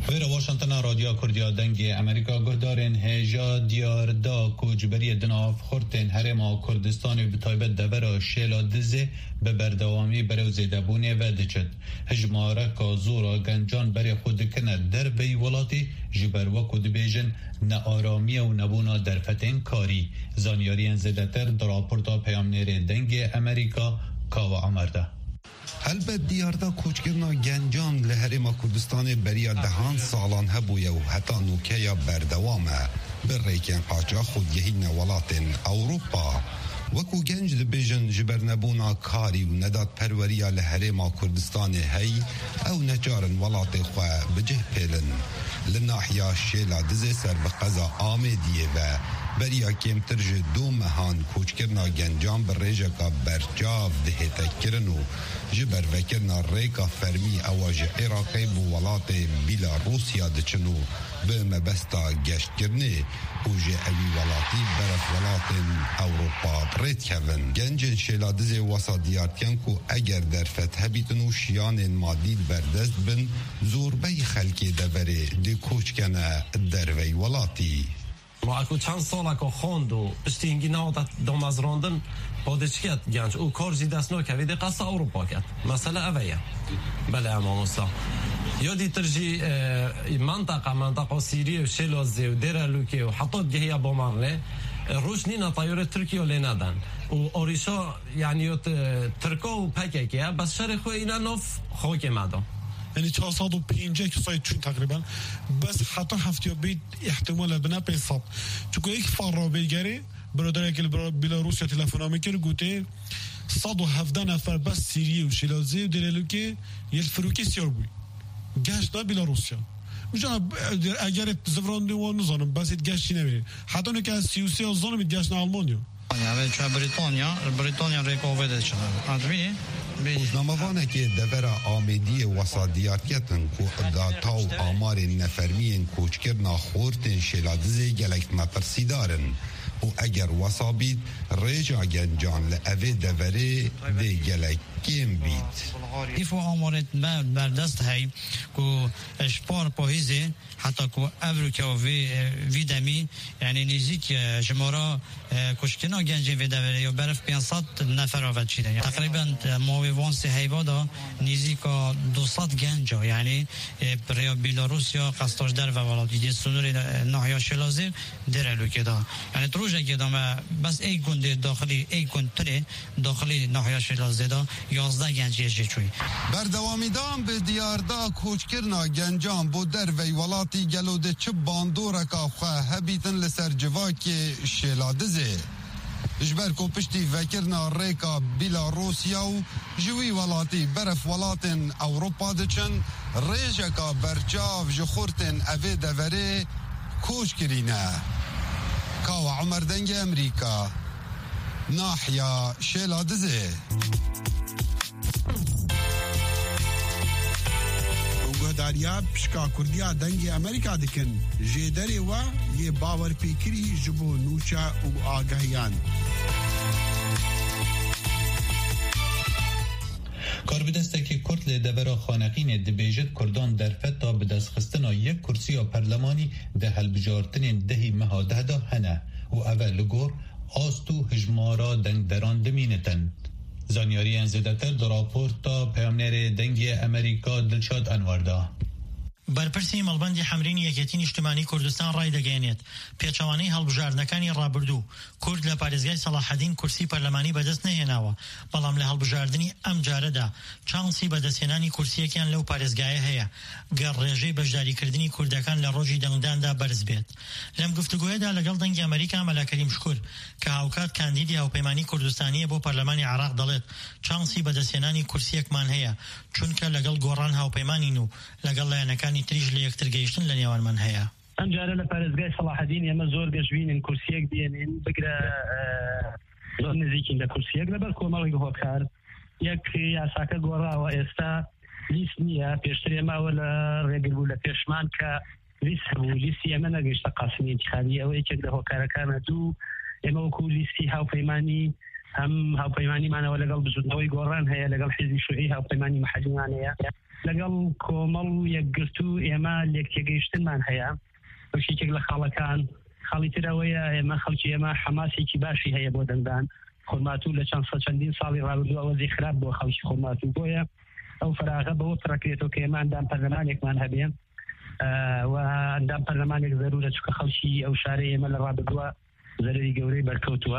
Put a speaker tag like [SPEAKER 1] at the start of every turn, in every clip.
[SPEAKER 1] ویرا واشنطن رادیو کردیا دنگ امریکا گهدارن هجا دیار دا کوجبری دناف خورتن هرما کردستان به تایبت دبر شیلا دزه به بردوامی بروزیده بونه و دچد هجماره که زورا گنجان بری خود کنه در بی ولاتی جبر وکو دبیجن نه آرامی و نبونا در فتن کاری زانیاری انزدتر در راپورتا پیامنیر دنگ امریکا کاوا عمرده.
[SPEAKER 2] البته دیاردا کوچکرنا گنجان لهرما کردستان بریا دهان سالان هبویه و حتی نوکیا بردوامه برریکن قاچا خود یهین ولاتن اوروپا وکو گنج دبیجن جبر نبونا کاری و نداد پروریا لهرما کردستان هی او نجارن ولات خواه بجه پیلن لناحیا شیلا دزه سر بقضا آمدیه و بریا کم ترج دو مهان کوچکرنا گنجان بر ریجا کا برچاو دهتا کرنو جبر وکرنا ریکا فرمی اواج عراقی بو ولات بیلاروسیا دچنو به مبستا گشت کرنه اوجه اوی ولاتی برف ولات اوروپا ریت کون گنج شیلادز واسا دیارتین کو اگر در فتح بیتنو شیان مادید بردست بن زوربی خلکی دبره دی کوچکنه دروی ولاتی
[SPEAKER 3] ما اکو چند سال که خوندو پشتینگی نهاد دام از راندن پادشکت گنج او کار زی دست نکرد قصه اروپا کرد مثلا اویا بله اما موسا یادی ترجی منطقه سیریه و شلازه و دیرالوکه و حتی گهیا بامرنه روش نینا طیاره ترکیه و لندن و اوریشا یعنی ترکا و پکیه بس شرق خو اینا نف خاک مدام
[SPEAKER 4] یعنی 450 کسای چون تقریبا بس حتی هفته بید احتمال بنا پیساب چون یک فرا بگیره برادر که بلاروسیا تلفن میکنه گوته 117 نفر بس سیریه و شیلازه و دیرالوکه یه فروکی سیار بوی گشت دا بلاروسیا میشن اگر زفران دیوان نزانم بس ایت گشتی نمیره حتی نو که از 33 زانم ایت گشت نا آلمانیا
[SPEAKER 5] اوه چون بریتانیا ریکاوه شده ادبینی
[SPEAKER 2] روزنامه‌وانه که دور آمدی وسادیاتیتن کو داتا و آمار نفرمین کوچکرنا خورتن شلادزه گلکت مترسی دارن و اگر وسابید ریجا گنجان لعوه دوره ده گلک کم بید
[SPEAKER 5] ایفو آمارت بردست هی که اشپار پاهیزه حتی که افروکه و وی دمی یعنی نیزیک جمارا کشکنا گنجی وی دوره یا برف 500 نفر آفد چیده تقریبا ماوی وانسی هیوادا نیزیک 200 گنجا یعنی برای بیلاروسیا قصداش در و ولادیدی سنوری ناحیا شلازه در که دا یعنی تروژه که دا بس ای گنده داخلی ای گنده داخلی ناحیا شلازه دا 11 گنجی جوی
[SPEAKER 2] بردوامی دام به دیاردا کوچکرنا گنجان بو در وی ولاتی گلوده چه باندورکا خواه هبیتن لسر جواکی شلادزه جبر کو پشتی وکرنا ریکا بیلاروسیا و جوی ولاتی برف ولاتن اوروپا دچن ریجکا برچاو جخورتن اوه دوره کوچ کرینه کاو عمر دنگ امریکا ناحیا شلادزه
[SPEAKER 6] گهداریا پشکا کردیا دنگ امریکا دکن جیدری و یه باور پیکری جبو نوچا و آگاهیان
[SPEAKER 1] کاربدستکی کرد لدبرا خانقین دبیجت کردان در فتا به دست خستنا یک کرسی پرلمانی ده هلبجارتنین دهی مهاده دا هنه و اول لگور آستو هجمارا دنگ دران دمینتن زانیاری انزدتر در راپورتا پیامنیر دنگ امریکا دلشاد انواردا
[SPEAKER 7] بەرپرسی مەڵبەندی حەمرینی یەکێتین نیشتیمانی کوردستان ڕای دەگەێنێت پێچەوانەی هەڵبژاردنەکانی ڕابردوو کورد لە پارێزگای سەلاحەدین کورسی پەرلەمانی بەدەست نەهێناوە بەڵام لە هەڵبژاردننی ئەم جارەدا چانسی بەدەستهێنانی کورسیەکیان لەو پارێزگایە هەیە گەڕ ڕێژەی بەشداریکردنی کوردەکان لە ڕۆژی دەنگداندا بەرز بێت لەم گفتوگۆیەدا لەگەڵ دەنگی ئەمریکا مەلا کەریم شکور کە هاوکات کاندیدی هاوپەیمانی کوردستانیە بۆ پەرلەمانی عێراق دەڵێت چانسی بەدەستهێنانی کورسیەکمان هەیە چونکە لەگەڵ گۆڕان هاوپەیمانین و لەگەڵ لایەنەکانی تریژ لە یەکتر گەیشتن لە نێوانمان هەیە
[SPEAKER 8] ئەم جارە لە پارێزگای سەلاحەدین ئێمە زۆر گەشتبینین کورسیەک دێنین بگرە زۆر نزیکین لە کورسیەک لەبەر کۆمەڵی هۆکار یەک یاساکە گۆڕاوە ئێستا لیست نییە پێشتر ئێماوە لە ڕێگربوو لە پێشمان کە لیست هەبوو لیستی ئێمە نەگەیشتە قاسمی انتخابی ئەوە یەکێک لە هۆکارەکانە دوو ئێمە وەکو لیستی هاوپەیمانی هم هاوپەیمانی مانەوە لەگەڵ بزودنەوەی گۆڕان هەیە لەگەڵ حیزبی شوعی هاوپەیمانی محەلیمان هەیە لەگەڵ کۆمەڵ و یەکگرتو ئێمە لێکتێگەیشتنمان هەیە بەشێکێک لە خاڵەکان خاڵی ترەوەیە ئێمە خەڵکی ئێمە حەماسێکی باشی هەیە بۆ دەنگدان خورماتوو لە چەندین ساڵی ڕابردووە وەزی خراپ بۆ خەڵکی خورماتوو بۆیە ئەو فراغە بەوە پڕەکرێتەوە کە ئێمە ئەندام پەرلەمانێکمان هەبێ و ئەندام پەرلەمانێک زەرورە چونکە خەڵکی ئەو شارەی ئێمە لە ڕابردووە زەرری گەورەی بەرکەوتووە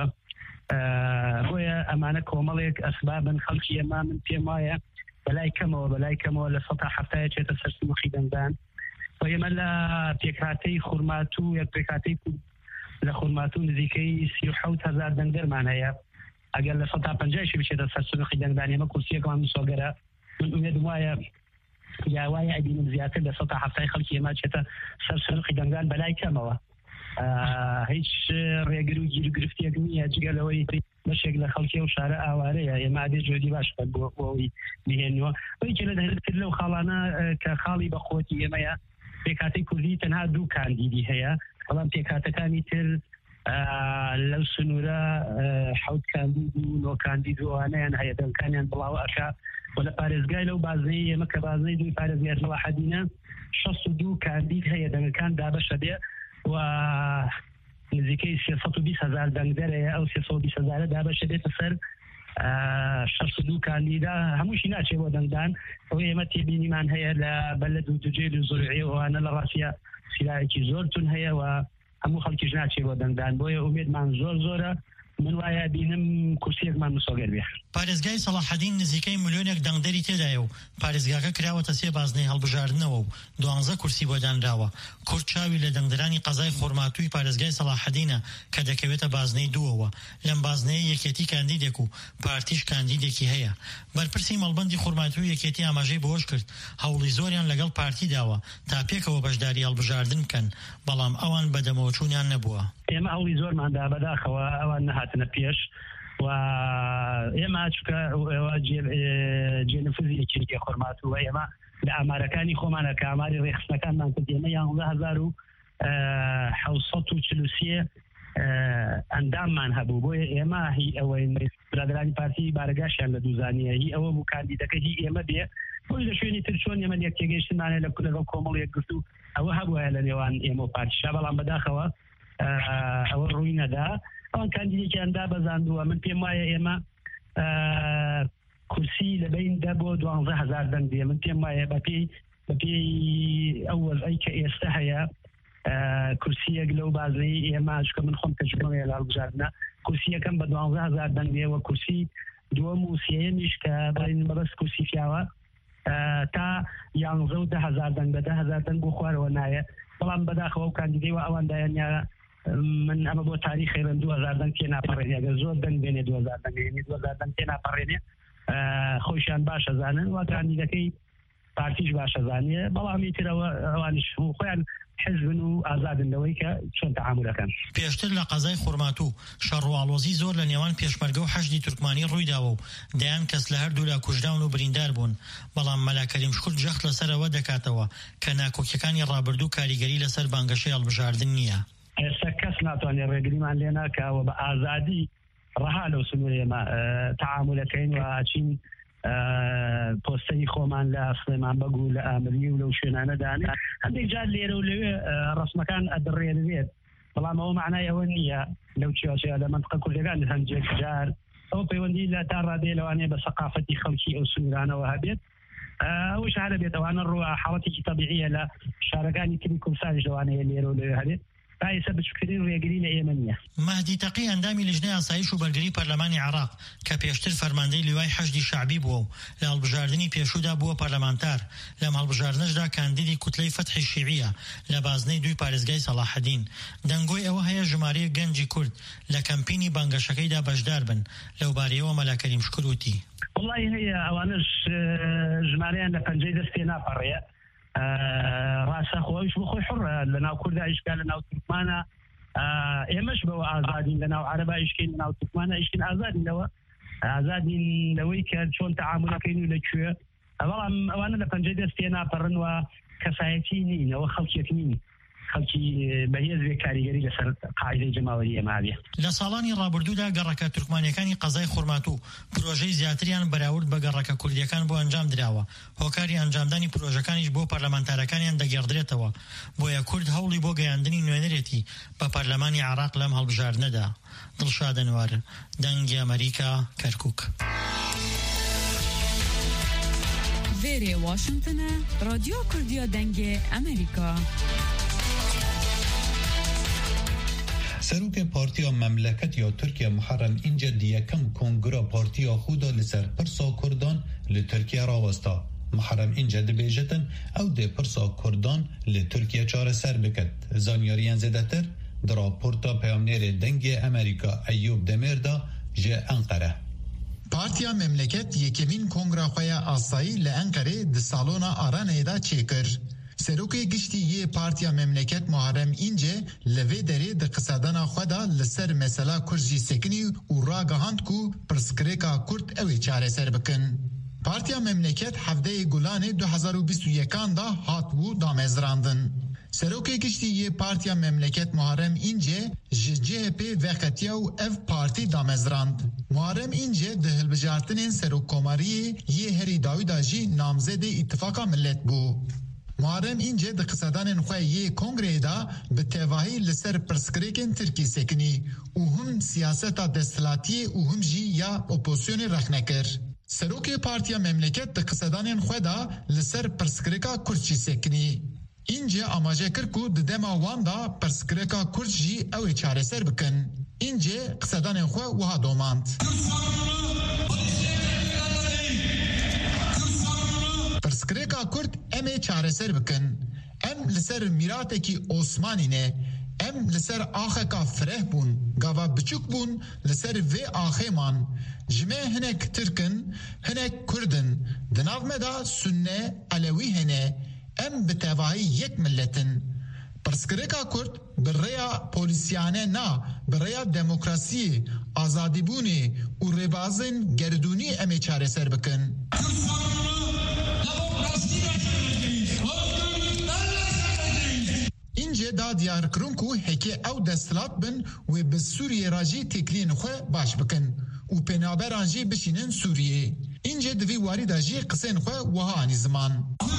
[SPEAKER 8] بۆیە ئەمانە کۆمەڵێک ئەسبابن خەڵکی ئێمە من پێم وایە بەلای کەمەوە لە 170 چێتە سەر سنووخی دەنگدان و ئێمە لە پێکهاتەی خورماتوو یەک پێکهاتەی لە خورماتوو نزیکەی 37,000 دەنگەرمان هەیە ئەگەر لە 150 بچێتە سەر سنووخی دەنگدان ئێمە کورسیەکەمان مسۆگەرە من ئومێدم وایە یاوایە ئەبینم زیاتر لە 170 خەڵکی ئێمە چێتە سەر سنووخی دەنگدان بەلای کەمەوە هیچ ڕێگر و گیرگرفتێک نییە جگەلەوەی بەشێک لە خەڵکی و شارە ئاوارەیە ئێمە ئادێ جۆدی باش بۆەوەی بهێنەوە وەیکە لە دەهێتتر لەو خاڵانە کە خاڵی بەخۆتی ئێمەیە پێکاتی کوردی تەنها 2 کاندیدی هەیە بەڵام پێکاتەکانی تر لەو سنوورە 7 کاندید و 9 کاندید وانیان هەیە دەنگەکانیان بڵاو ئەکا و لە پارێزگای لەو بازنەی ئێمە کە بازنەی دوی پارێزگای سەلاحەدینە 62 کاندید هەیە دەنگەکان دابەشە بێ و نزیکەی 320,000 دەنگدەرەیە ئەو 320,000 دابەشە بێتە سەر 62 کاندیدا هەمووشی ناچێ بۆ دەنگدان ئەو ئێمە تێبینیمان هەیە لە بەلەد و دوجێل و زۆرعی ئەوانە لە ڕاستیە سیلایەکی زۆرتون هەیە و هەموو خەڵکیش ناچێ بۆ دەنگدان بۆیە ئومێدمان زۆرە من وایە بینم کورسیەکمان مسۆگەر بێ
[SPEAKER 7] پارێزگای سەلاحەدین نزیکەی ملیۆنێک دەنگدەری تێدایە و پارێزگاکە کراوەتە 3 بازنەی هەڵبژاردنەوە و 12 کورسی بۆ دانراوە کورد چاوی لە دەنگدەرانی قەزای خورماتووی پارێزگای سەلاحەدینە کە دەکەوێتە بازنەی 2ەوە لەم بازنەیە یەکێتی کاندیدێک و پارتیش کاندیدێکی هەیە بەرپرسی مەڵبەندی خورماتووی یەکێتی ئاماژەی بۆش کرد هەوڵی زۆریان لەگەڵ پارتی داوە تا پێکەوە بەشداری هەڵبژاردن بکەن بەڵام ئەوان بەدەمەوە چوونیان نەبووە
[SPEAKER 8] ئێمە هەوڵی زۆرماندا بەداخەوە ئەوان نەهاتنە پێش و ئێمە چکە جێنفوزی یەکێتی خورماتووە ئێمە لە ئامارەکانی خۆمانە کە ئاماری ڕێخستنەکانمان کرد ئێمە 11,743 ئەنداممان هەبوو بۆیە ئێمە هی ئەوەی برادرانی پارتی بارگاشیان لە دووزانیە هی ئەوە بوو کاندیدەکە هی ئێمە بێ بۆی لە شوێنی تر چۆن ئێمە یەکتێگەیشتمانێ لەگەڵ کۆمەڵ یەکگرتو ئەوە هەبووە لە نێوان ئێمە و پارتیشا بەڵام بەداخەوە ئەوە ڕووی نەدا ئەوان کاندیدێکیاندا بەزاندووە من پێم وایە ئێمە کورسی لەبین 10 بۆ 12,000 دەنگ دێ من پێم وایە بەپێی ئەو وەزعی کە ئێستا هەیە کورسیەک لەو بازرەی ئێمە چکە من خۆم تەجربەیە لە هەڵبژاردنە کورسیەکەم بە 12,000 دەنگ دێوە کورسی دووەم و سێیەمیش کە بڵین بەبەست کورسی پیاوە تا 11,000 دەنگ بە 10,000 دەنگ بۆ خوارەوە نایە بەڵام بەداخەوە و کاندیدەی و ئەوان دایانیا من ئەمە بۆ تاریخی ڕێن 2,000 دەنگ تێ ناپەڕێنێ ئەگەر زۆر دەنگ بێنێ 2,000 دەنگ 2,000 دەنگ تێ ناپەڕێنێ خۆشیان باشە زانن و کاندیدەکەی پارتیش باشە زانێ بەڵامی ترەوە ئەوانش خۆیان حزبن و ئازادن لەوەی کە چۆن تەعاملەکەن
[SPEAKER 7] پێشتر لە قەزای خورماتوو شەڕواڵۆزی زۆر لە نێوان پێشمەرگە و حەشدی تورکمانی ڕوویداوە و دەیان کەس لە هەردوو لا کوژراون و بریندار بوون بەڵام مەلا کەریمشکوور جەخت لەسەرەوە دەکاتەوە کە ناکۆکیەکانی ڕابردوو کاریگەری لەسەر بانگەشەی هەڵبژاردن نییە
[SPEAKER 8] ئێستا کەس ناتوانێت ڕێگریمان لێ ناکاوە بە ئازادی ڕەها لەو سنوورێمە تەعاملەکەین و ئاچین پۆستەی خۆمان لە سلێمان بەگو لە ئامری و لەو شوێنانەدانێ هەندێک جار لێرە و لەوێ ڕسمەکان ئەدڕێنێت بەڵام ئەوە معنای ئەوە نییە لەو چێوەچەیە لە منطقە کوردەکان هەندێک جار ئەو پەیوەندی لە تا ڕادێ لەوانەیە بە سەقافەتی خەڵکی ئەو سنوورانەوە هەبێت ئەوش هەرە بێت ئەوانە ڕوە حاڵەتێکی تەبیعیە لە شارەکانی تری کوردستانیش لەوانەیە لێرە و لەوێ هەبێت باعث بچکردن ڕێگری لە ئێمە نییە.
[SPEAKER 7] مهدی تەقی ئەندامی لیژنەی ئاسایش و بەرگری پەرلەمانی عێراق کە پێشتر فەرماندەی لیوای حەشدی شەعبی بووە و لە هەڵبژاردننی پێشوودا بووە پەرلەمانتار لەم هەڵبژاردنەشدا کاندیدی کوتلەی فەتحی شیعیە لە بازنەی دوی پارێزگای سەلاحەدین دەنگۆی ئەوە هەیە ژمارەیە گەنجی کورد لە کەمپینی بانگەشەکەیدا بەشدار بن لەو بارەیەوە مەلا کەریمشکوور وتی
[SPEAKER 8] والله هەیە ئەوانش ژمارەیان لە پەنجەی دەستێ ناپەڕێ ڕاستە خۆیش بۆ خۆی حڕە لە ناو کووردا ئیشکا لە ناو تورکمانە ئێمەش بەوە ئازادین لە ناو عەرەبا ئیشکین لە ناو تورکمانە ئیشکین ئازادین لەوە ئازادین لەوەی کە چۆن تەعاملەکەین و لەکوێ بەڵام ئەوانە لە پەنجەی دەستێ ناپەڕن و کەسایەتی نین ئەوە خەڵکێک نین خەڵکی بەهێز کاریگەری لەسەر قاعدەی جەماوەری ئەماویە.
[SPEAKER 7] لە ساڵانی ڕابردوودا گەڕەکە تورکمانیەکانی قەزای خورمات و پرۆژەی زیاتریان بەراورد بە گەڕەکە کوردیەکان بۆ ئەنجام درراوە. هۆکاری ئەنجامدانی پرۆژەکانیش بۆ پەرلەمانتارەکانیان دەگەڕدرێتەوە. بۆیە کورد هەوڵی بۆ گەیاندنی نوێنەرێتی بە پەرلەمانی عێراق لەم هەڵبژاردنەدا. دڵشاد ئەنوار، دەنگی ئەمریکا، کەرکووک.
[SPEAKER 9] وێرێ واشنگتنە، رادیۆ کوردیا دەنگی ئەمریکا.
[SPEAKER 1] سروک پارتیا مملکت یا ترکیه محرم اینجا دیکم کنگرا پارتیا خودا لسر پرسا کردان لترکیه راوستا. محرم اینجا دبیجتن او ده پرسا کردان لترکیه چاره سر بکد. زانیاریان زده تر در راپورتا پیامنیر دنگ امریکا ایوب دمیردا جه انقره.
[SPEAKER 10] پارتیا مملکت یکمین کنگرا خویا آسایی لانقره ده سالونا آرانه دا چیکر. سروکی گشتی یه پارتیا مملکت محرم اینجا لوی داره ده قصدانا خدا لسر مثلا کرجی سکنی و راگهاند کو پرسکریکا کرد اوی چاره سر بکن. پارتیا مملکت هفته گلانه 2021 دا هات بو دامزراندن. سروکی گشتی یه پارتیا مملکت محرم اینجا جهپ وقتیا و اف پارتی دامزراند. محرم اینجا ده هلبجارتنین سروک کماری یه هری داویدا جی نامزد اتفاقا ملت بو. محرم اینجا ده قصدان خواه کنگره دا به تواهی لسر پرسکریکن ترکی سکنی او هم سیاستا دستلاتی او هم جی یا اپوزیون رخنکر. سروک پارتیا مملکت ده قصدان خواه دا لسر پرسکریکا کرچی سکنی. اینجا آماجه کرکو ده دما وان دا پرسکریکا کرچی اوی چاره سر بکن. اینجا قصدان خواه وها دوماند. پرسکریکا کرد ام چاره سر بکن. ام لسر میراته کی عثمانی نه. ام لسر آخه کا فره بون. گاوا بچوک بون لسر وی آخه من. جمع هنک ترکن هنک کردن. دناو مدا سنه علوی هنه. ام بتواهی یک ملتن. پرسکریکا کرد بریا پولیسیانه نا بریا دموکراسی آزادی بونی و ربازن گردونی ام چاره سر بکن. اینجا دا دیار کرن کو هکی او دستلات بن و به سوریه راجی تکلین خواه باش بکن و پنابر آنجی بشینن سوریه. اینجا دوی واری دا جی قسین خواه وها آنی زمان.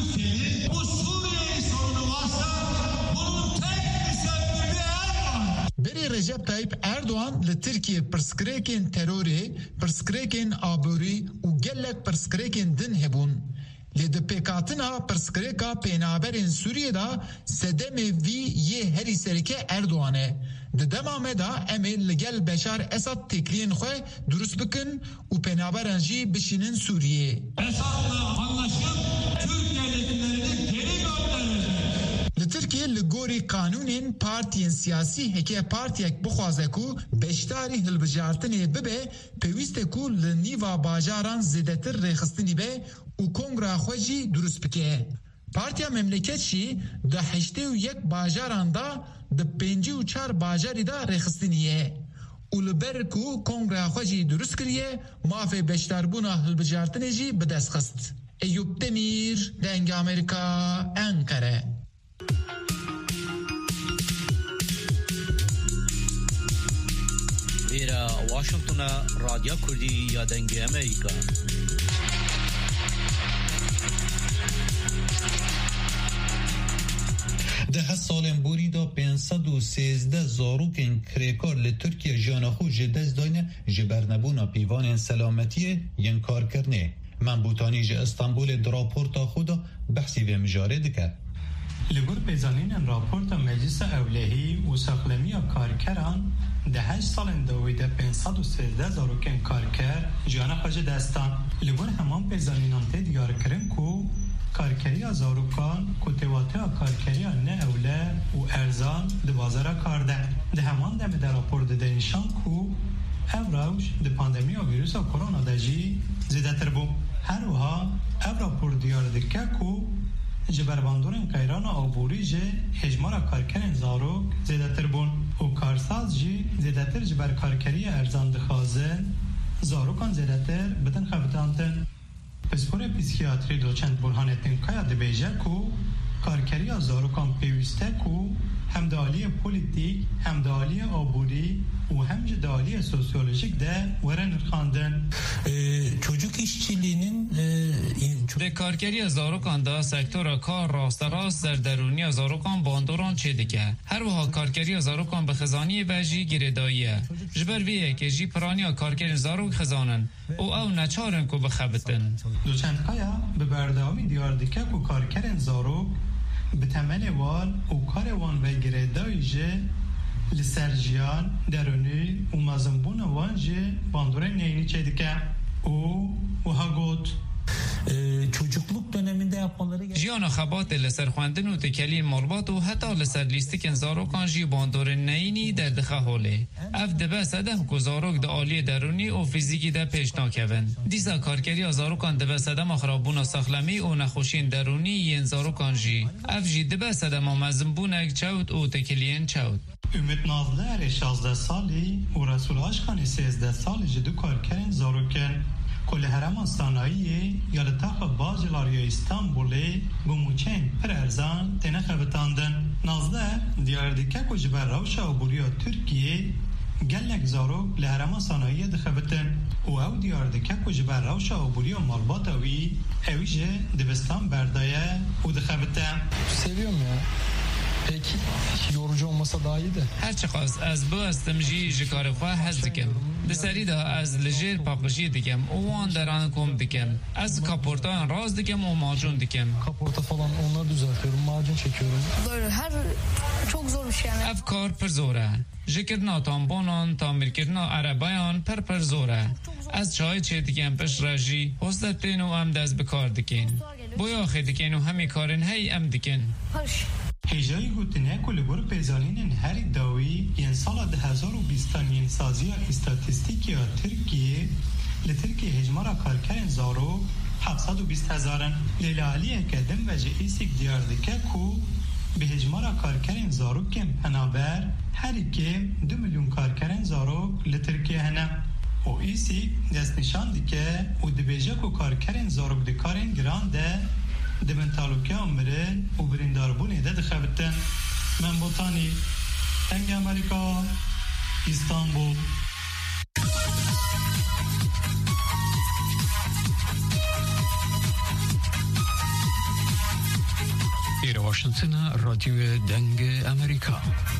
[SPEAKER 10] بری رجب طیب اردوان لترکیه پرسکریکن تروری، پرسکریکن آبوری و گلک پرسکریکن دن هبون. لده پیکاتنا پرسکریکا پینابرین سوریه دا سدم وی یه هری سرکه اردوانه. ده دمامه دا امی لگل بشار اساد تکلین خواه درست بکن و پینابران جی بشینن سوریه.
[SPEAKER 11] Esad'la anlaşıp Türk devletlerini geri gönderir.
[SPEAKER 10] لترکیه لگوری قانونین پارتین سیاسی هکه پارتیک بخوازه کو بشتاری هلبجارتنی ببه پیوسته کو لنیوا باجاران زیدتر ریخستنی به و کنگرا خوشی درست بکه. پارتیا مملکت شی ده 81 باجاران دا ده 54 باجاری دا ریخستنیه. و لبر کو کنگرا خوشی درست کریه مافی بشتاربونا هلبجارتنی جی بدست خست. ایوب دمیر دنگ امریکا انقره.
[SPEAKER 12] ایرا واشنگتن رادیو کردی یا دنگ امریکا.
[SPEAKER 1] ده سالن بوری دا 513 زاروکن کریکار لترکیه جانخو جدز داینه جبرنبونا پیوان سلامتی ین کار کرنه. من بوتانی جه استانبول دراپورتا خودا بحثی و مجاره دکر.
[SPEAKER 13] لگور پیزانین راپورت مجلس اولهی و ساقلمی کارکران ده 8 سالن دویده 513 زاروکن کارکر جانا خواجه دستان. لگور همان پیزانینان دیار کرن کو کارکری زاروکان کتواته کارکری نه اوله و ارزان ده بازار کارده. ده همان دم در راپورت ده نشان کو اوراوش ده پاندمی ویروس کرونا دجی زیده تر بو. هر وها او راپورت دیار دکه کو جبرباندورن قیران آبوری جه هجمارا کارکرین زاروک زیده تر بون و کارساز جی زیده تر جبر کارکری ارزان دخوازه زاروکان زیده تر بدن خفتانتن. پسپور پیسکیاتری دوچند برهانتین کایا دبیجه کو کارکری زاروکان پیوسته کو هم دالی پولیتیک هم دالی آبوری و هم دالی سوسیولوژیک ده ورن خواندن.
[SPEAKER 14] çocuk işçiliğinin
[SPEAKER 15] de kargeriya zarokan da sektora kar راست در درونی زاروکان باندوران چه دکه هر وها کارگری زاروکان به خزانی بجی گرداییه جبر ویه که جی پرانیا کارگر زاروک خزانن او نچارن کو بخبتن
[SPEAKER 13] دوچندقایا به بردامی دیاردکه کو کارگر زاروک به تمن وان او کار وان و گردایی جه لسرجیان درونی و مزنبون وان جه باندورن نینی چه دکه او ها گوت
[SPEAKER 14] çocukluk döneminde yapmaları
[SPEAKER 15] جیانا خبات لسر خواندن و تکلی مرباط و حتی لسر لیستیکن زاروکان جی باندور نینی در دخه حاله اف دبه صدم که زاروک ده آلی درونی و فیزیکی ده پیشنا کون دیسا کارکری زاروکان دبه صدم اخرابون ساخلمی و نخوشین درونی ین زاروکان جی اف جی دبه صدم آمزنبونک چود و تکلین چود
[SPEAKER 13] Ümit Nazlı 16 سالی و رسول عشقان 13 سالی جدو کارکرین زاروکن کل هرمان سانایی یا لطاق باجلاری استانبولی بموچین پر ارزان تنخه بتاندن نازده دیاردکه کجبر روشا و بوریا ترکیه گلک زاروک لهرمان سانایی دخه بتن و او دیاردکه کجبر روشا و بوریا مالباتاوی اویجه دبستان بردایه و دخه بتن
[SPEAKER 16] seviyorum ya. Peki yorucu olmasa daha iyi de.
[SPEAKER 15] هر چقدر از بو استمجی جکار خواه هز دکم دسری دا از لجیر پاپشی دکم اوان دران کم دکم از کاپورتان راز دکم و macun دکم
[SPEAKER 16] kaporta falan onları düzeltiyorum macun çekiyorum.
[SPEAKER 17] Böyle her çok zor bir şey yani.
[SPEAKER 15] اف کار پر زوره جکرنا تامبونان تامیرکرنا عربایان پر زوره از چای چه دکم پش راجی حسدتین و ام دست بکار دکن بویا خی دکن و همی کارن هی ام دکن
[SPEAKER 13] هجایی گوتنه کل بر پیزانین هر داوی ین سال 2020 ین سازی استاتستیکی ترکیه لترکیه هجمارا کارکرین زارو 720,000 لیلا علیه کدم و جئیسیک دیاردکه کو به هجمارا کارکرین زارو کم هنابر هر کم 2 میلیون کارکرین زارو لترکیه هنه و ایسی دست نشان دیکه و دبیجه کو کارکرین زارو دکارین گرانده دمن تعلقه عمره و برینداربونه ده دخبتن من بوتانی تنگ امریکا استانبول
[SPEAKER 18] ایره واشنطن رادیو دنگ امریکا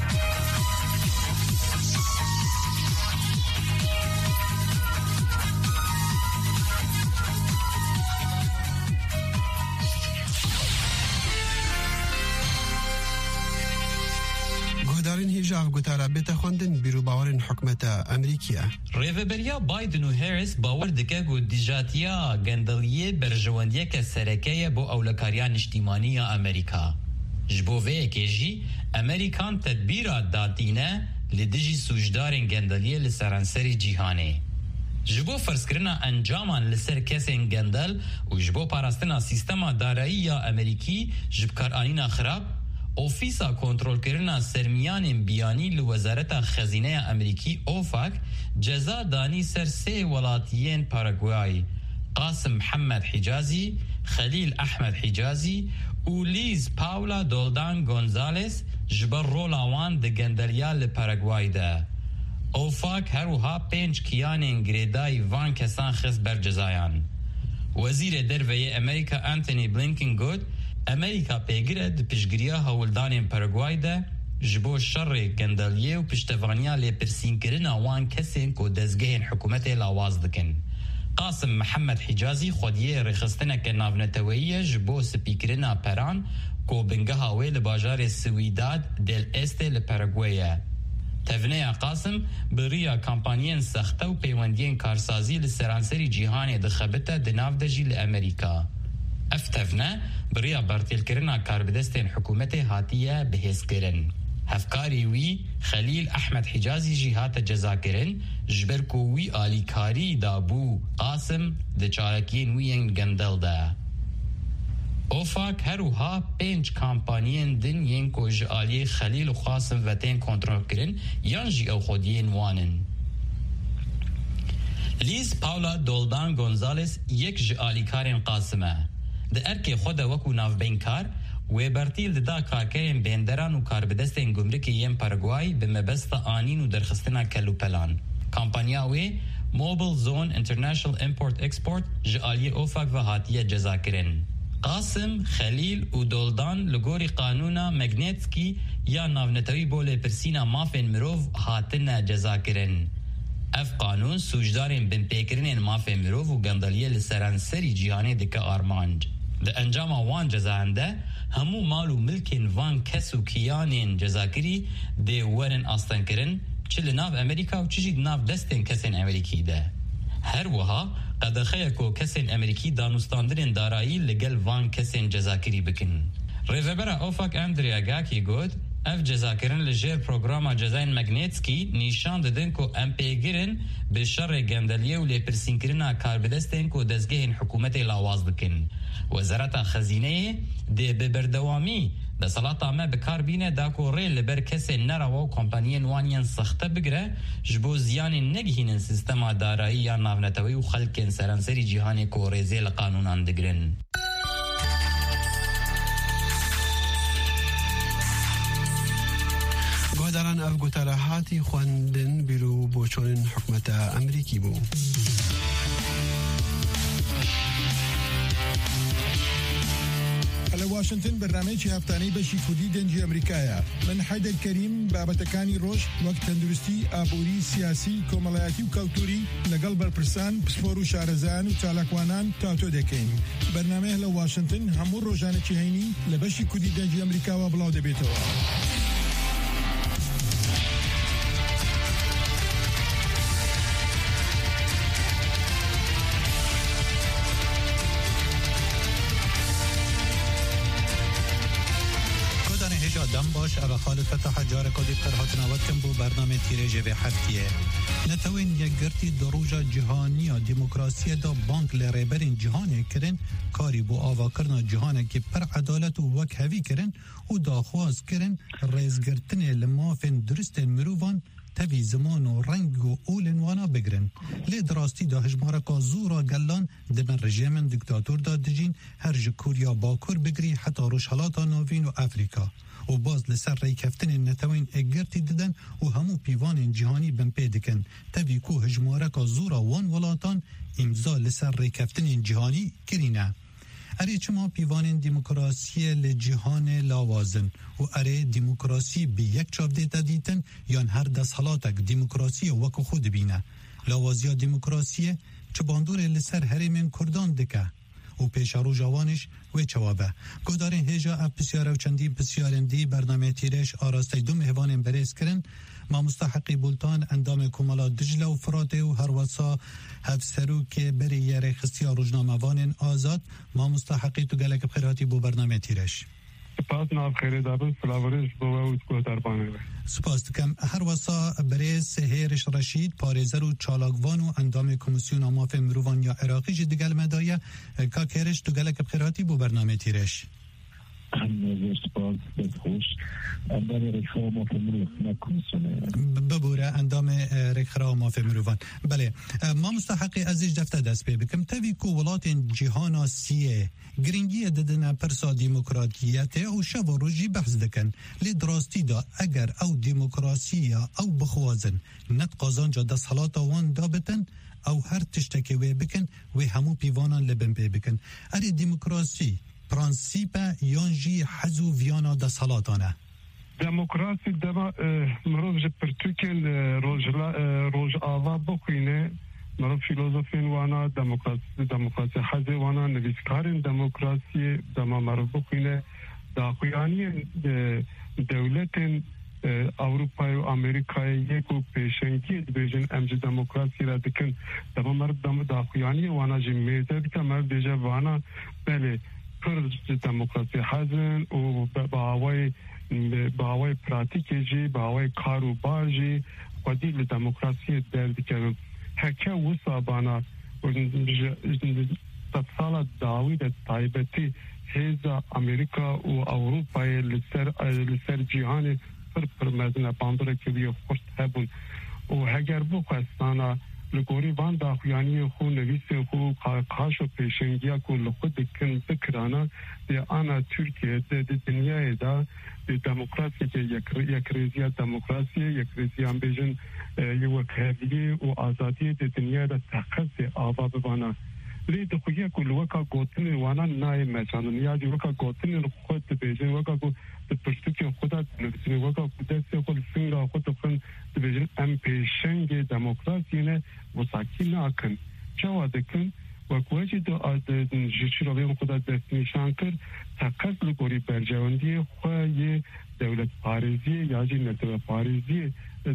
[SPEAKER 6] دارین هیجاف گوتارا بیت خوندن بیرو باورن حکمت امریکیه
[SPEAKER 19] ریوبریا بایدن و هریس باور دکه گو دیجاتیا گندلیه برجواندیه که سرکیه بو اولکاریان اجتماعی امریکا جبوه که جی امریکان تدبیرات داتینه لدیجی سوجدارن گندلیه لسرانسری جیهانه جبو فرسکرنا انجامان لسر کسین گندل و جبو پاراستنا سیستما دارایی امریکی جبکار آنینا خراب اوفیسا کنترل کردن سرمیان بیانی لوزارت خزینه امریکی اوفاک جزا دانی سر 3 ولاتیین پاراگوای قاسم محمد حجازی خلیل احمد حجازی و لیز پاولا دولدان گونزالس جبر رولاوان ده گندلیا لپاراگوای ده اوفاک هروها 5 کیان گریدای وان کسان خس بر جزایان وزیر دروی امریکا انتونی بلینکن گوت امریکا پیگره د پیشگیریا هولدان پاراگوای ده جبو شر گندلیه و پشتوانیا لپرسین کرن وان کسین کو دزگهن حکومت لاواز دکن قاسم محمد حجازی خودیه رخصتنه که ناونتویه جبو سپیکرنا پران کو بنگه وی لباجار سویداد دل است لپاراگوایه تفنه قاسم بریا کمپانین سخته و پیوندین کارسازی لسرانسری جیهان دخبته دناف دجی لامریکا افتفنا بریا برتیل کرنا کاربدستین حکومت هاتیه بهز کرن هفکاری وی خلیل احمد حجازی جهات جزا کرن جبر کو وی آلیکاری دابو قاسم د چارکین وین گندل ده اوفاک هروها 5 کامپانین دن ین کو جالی خلیل و قاسم وتین کنترل کرن یان جی او خودین وانن لیز پاولا دولدان گونزالس یک جالی کارن قاسمه ده ارکی خود وکو ناف بینکار و برتیل دا کارکرین بندران و کاربدستین گمرکی یم پاراگوای به مبست آنین و درخستنا کلوپلان. کامپانیا وی موبل زون انترنشنال امپورت اکسپورت جالی اوفاق و هاتیه جزا کرن. قاسم، خلیل و دولدان لگوری قانونا مگنیتسکی یا ناونتوی بوله پرسینا مافین مروف هاتن جزا کرن. اف قانون سوجدارین بن پیکرین مافین مروف و گندلیه لسرانسری جیانه دکه آرمانج. ده انجام وان جزاهنده همو مال و ملکین وان کس و کیانین جزاکری ده ورن آستان کرن چه ناف امریکا و چجید ناف دستین کسین امریکی ده. هر وها قدخه کو کسین امریکی دانستاندرین دارایی لگل وان کسین جزاکری بکن. ریزبرا اوفاک اندریا گاکی گود اف جزاکرین لجیر پروگراما جزاین مگنیتسکی نیشان دادن کو ام پیگرین به شر گندلیه و لیپرسین کرنا کاربدستین کو دزگهین حکومت لاواز بکن. وزارت خزینه ده ببردوامی ده صلاتا ما بکار بینه دا کو ری لبر کسی نروا و کمپانین وانین سخته بگره جبو زیانی نگهین سیستما دارایی یا ناونتوی و خلکن سرانسری جیهانی کو ریزی لقانونان دگرن.
[SPEAKER 6] گادران افگوتراحاتی خواندن بیرو بوچون حکمت امریکی بو.
[SPEAKER 20] واشنطن برنامج هفتاني بشي فودي دنجي أمريكايا من حيدر كريم بابتكاني روش وقت تندرستي أبوري سياسي كومالياتي وكالتوري لقلب البرسان بسفورو شارزان وتالاكوانان تاتو دكين برنامج لواشنطن همور روجانة هيني لبشي كودي دنجي أمريكا وبلاو دبيتو
[SPEAKER 1] دم باش او خالد فتح جار کدی قرهات نوات کم بو برنامه تیرژ و هفتیه نتوین یک گرتی دروجا جهانی دموکراسی دا بانک لریبرین جهان کرن کاری بو آوا کرنا جهان که پر عدالت و وک هوی کرن و داخواز کرن ریزگرتن لمافن درست مروان تبی زمان و رنگ و اولن وانا بگرن لی دراستی دا هجمارکا زورا گلان دمن رژیمن دیکتاتور دا دجین هر جکوریا باکور بگری حتی روشحالاتا نوین و افریکا و باز لسر ریکفتن نتوین اگرتی ددن و همو پیوان جهانی بمپی دکن تبی کو هجمارکا زورا وان ولاتان امضا لسر ریکفتن جهانی کرینه اره چما پیوان دموکراسی لجهان لاوازن و اره دموکراسی بی یک چاپ دیتا دیتن یان هر دست حالاتک دموکراسی وکو خود بینه لاوازیا دموکراسی چه باندور لسر هریمن کردان دکه و پیشارو جوانش و چوابه گودارین هجا اپ بسیاره و چندی بسیارندی برنامه تیرش آراسته دو مهوان بریز کرن ما مستحقی بولتان اندام کمالا دجله و فراته و هر وصا هفسرو که بری یه خستی روزنامه وان آزاد ما مستحقی تو گلک بخیراتی بو برنامه تیرش
[SPEAKER 21] سپاس ناب خیره دابن سلاورش بو و دربانه
[SPEAKER 1] سپاس دکم هر وصا بریز هیرش رشید پارێزەر و چالاکوان و اندام کمیسیون مافێ مرۆڤان یا عێراقی ji digel me daye ka kêrîş tu gelek bi xêratî bû bername tîreş ببوره اندام رکخرا و مافی مروان بله ما مستحقی ازیج دفته دست پی بکم تاوی کو ولات جهانا سیه گرینگی ددن پرسا دیموکراتیت او شب و روژی بحث دکن لی دراستی دا اگر او دیموکراسی او بخوازن نت قازان جا دست حالات وان دا بتن او هر تشتکی وی بکن وی همو پیوانان لبن پی بکن اری دیموکراسی پرانسیپ یانجی حزو ویانا دا سالاتانه
[SPEAKER 21] دموکراسی دما مروف جه پرتوکل روژ آوا بخوینه مروف فیلوزوفین وانا دموکراسی حزی وانا نویسکارین دموکراسی دما مروف بخوینه دا خویانی دولتین اوروپای و امریکای یکو پیشنگی بیجن امج دموکراسی را دکن دما مرد دا خویانی وانا جه میزه دکن مرد دیجه وانا بله پر دموکراسی حزن و باوای پراتیکی جی باوای کاروبار جی خودی لدموکراسی درد کردن هکه وصا بانا سال داوید تایبتی هیزا امریکا و اوروپای لسر جیهان پر مزنه باندره که بیو خورد هبون و هگر بخواستانا لگوری وان داخویانی خو نویس خو قاش و پیشنگیا کو لخود کن بکرانا دی آنا ترکیه دی دنیای دا دی دموکراسی که یک ریزیا دموکراسی یک ریزیا بیجن یک هویه و آزادی دی دنیای دا تقصی آبا ببانا لی دخویه کو لوکا گوتن وانا نای مچانن یا دی وکا گوتن خود بیجن وکا کو پرستوکی خدا نویسنی وکا کو دستی خود سنگا خود خون بیجن ام پیشنگ دموکراسی نه وساکی ناکن چوا دکن و کوچی دو جیشی رو بیم خدا دست نشان کرد تقص لگوری برجواندی خواهی دولت پارزی یا جی نتو پارزی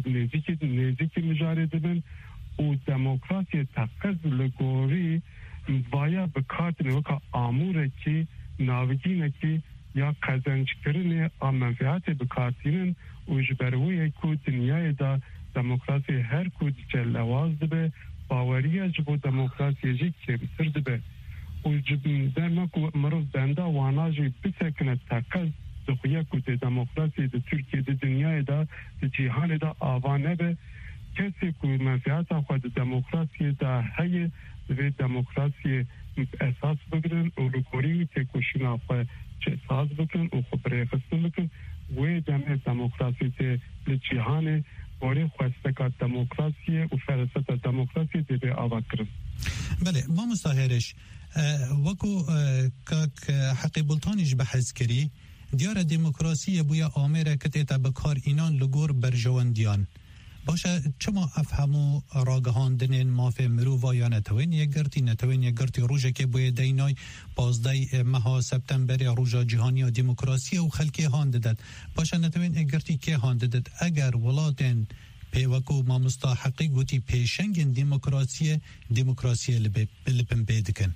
[SPEAKER 21] نزیکی مجارده بین و دموکراسی تقص لگوری بایا بکات نوکا آموره که ناوگینه که یا قزنج کرنه منفعات بکاتینن و جبروی که دنیای دا دموکراسی هر کود جلواز به باوریه جبو دموکراسی جی که بسرد به و در مکو مروز بنده واناجی بسکنه تقل دخویه کود دموکراسی دا ترکیه دا دنیای دا جیهان دا آوانه به کسی که منفعات خود دموکراسی دا هی و دموکراسی اساس بگرن و لکوری که کشینا خود چه اساس بکن و خود برخستن بکن و دمه دموکراسی تی لجیهانه وری خواستکات دموکراسی و فرصت دموکراسی دی به آوا کرد.
[SPEAKER 1] بله ما مستهرش وکو که حقی بلطانیش بحث کری دیار دموکراسی بویا آمره کتیتا بکار اینان لگور برجواندیان باشه چما افهمو راگهاندنین مافه مروفا یا نتوین یک گرتی روژه که بوی دینای 15 ماه سپتامبر روژا جهانی و دموکراسی و خلکی هانددد باشه نتوین یک گرتی که هانددد اگر ولاتن پیوکو ما مستحقی گوتی پیشنگ دموکراسی لپن بیدکن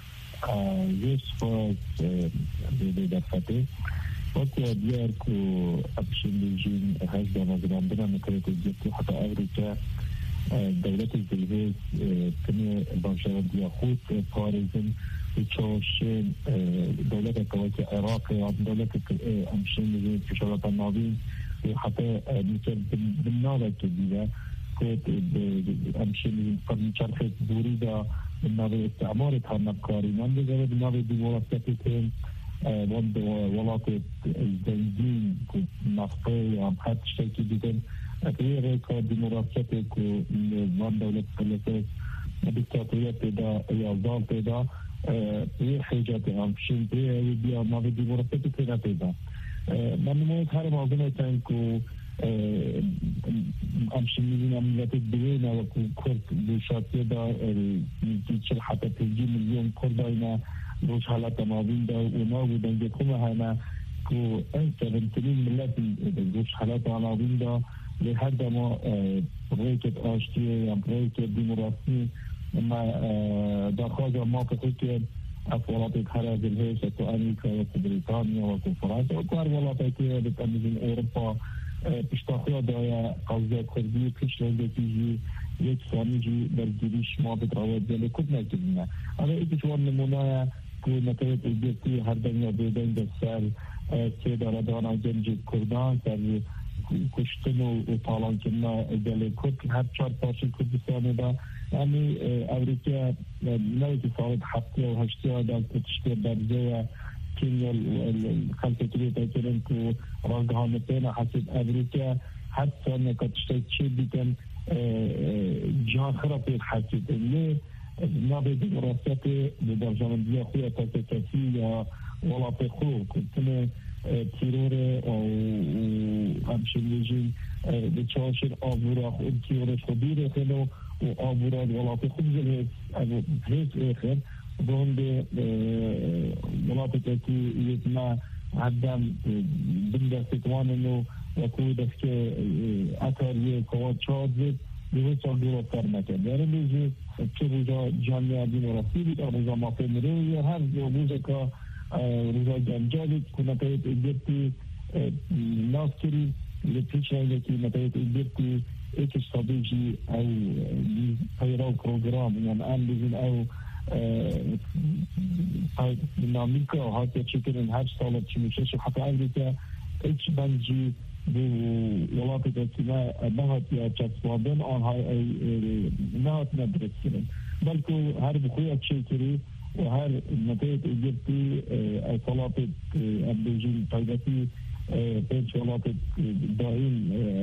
[SPEAKER 3] یوسف دفته وقتی دیار کو ابشلیجین هزار مزرعه نکرده جدی حتی امریکا دولت الجزائر تنی باشندگی خود پاریزن چوشین دولت کویت عراق یا دولت امشلیجین فشارات ناوی حتی مثل بالنابه کدیه کد امشلیجین قبل چرخ بوریدا بالنابه استعمار تنبکاری من دیگر بالنابه دیموکراسی تن وند ولات الزنجين نفطي عم حد شيء جدا غير كود ديمقراطية كو وند دولة فلسطين ديكتاتورية بدا يا ظال بدا هي حاجات عم شين بيا ما بدي ديمقراطية كده بدا من ما يظهر موضوع تانكو امشين عمليات الدوينة وكو كرد بشاتية دا تيجي حتى تجي مليون كرداينا روش حالات ماضين دا وناو دنجة كما هنا كو انت بنتلين ملاتي روش حالات ماضين دا لحد ما بريكت اشتية بريكت ديموراسي ما داخل ما كتير أفولات خارج الهيش كو أمريكا وكو بريطانيا وكو فرنسا وكو أرولات كتير بتأمين أوروبا بشتاخيا دايا قوزة كردية كش لنجة تيجي یک سامیجی برگیریش ما بدراوت جلو کد نکردیم. اما ایکشوان نمونه که نتایج ایجادی هر دنیا بیدن دستر که داره دانا جنج کردان سر کشتن و طالان کننا جلو کد هر 4 پارچه کردستان دا یعنی امریکا نویتی صارت 7 و 8 دا کتشتی برزه کنیا خلطه کلیتا کرن که راگهانتین حسید امریکا هر سانه کتشتی چی بیتن جهان خرابی حسید لیه نابه دموکراسی بدرجمندی خوی تاکسی یا ولات خو کنه تیرور و همشنیجی به چاشر آبورا خود تیرورش خودی رخنو و آبورا ولات خود جلوه هیچ اخر بونده ولات تاکی یتنا عدم بنده ستواننو وكو دفك أثرية كوات شادت بوسع دورة كرمته. يعني بيجي كروجا جامعة ديمقراطية بتاع ما في مريء هر يوموزة كا روجا جامجاد كنا تيجي إجتي ناس كري لتيجي لكي نتيجي إجتي إيش استراتيجي أو هيراو برنامج يعني أن بيجين أو ديناميكا هاتي تشكلن هر سالة تشمشش حتى أمريكا إيش بنجي ولات دستنا نهات یا چسبادن آنها نهات ندرس کردن بلکه هر بخوی چیکری و هر نتیجه ایجابی اصالات ابدیجین تایدتی پیش ولات دائم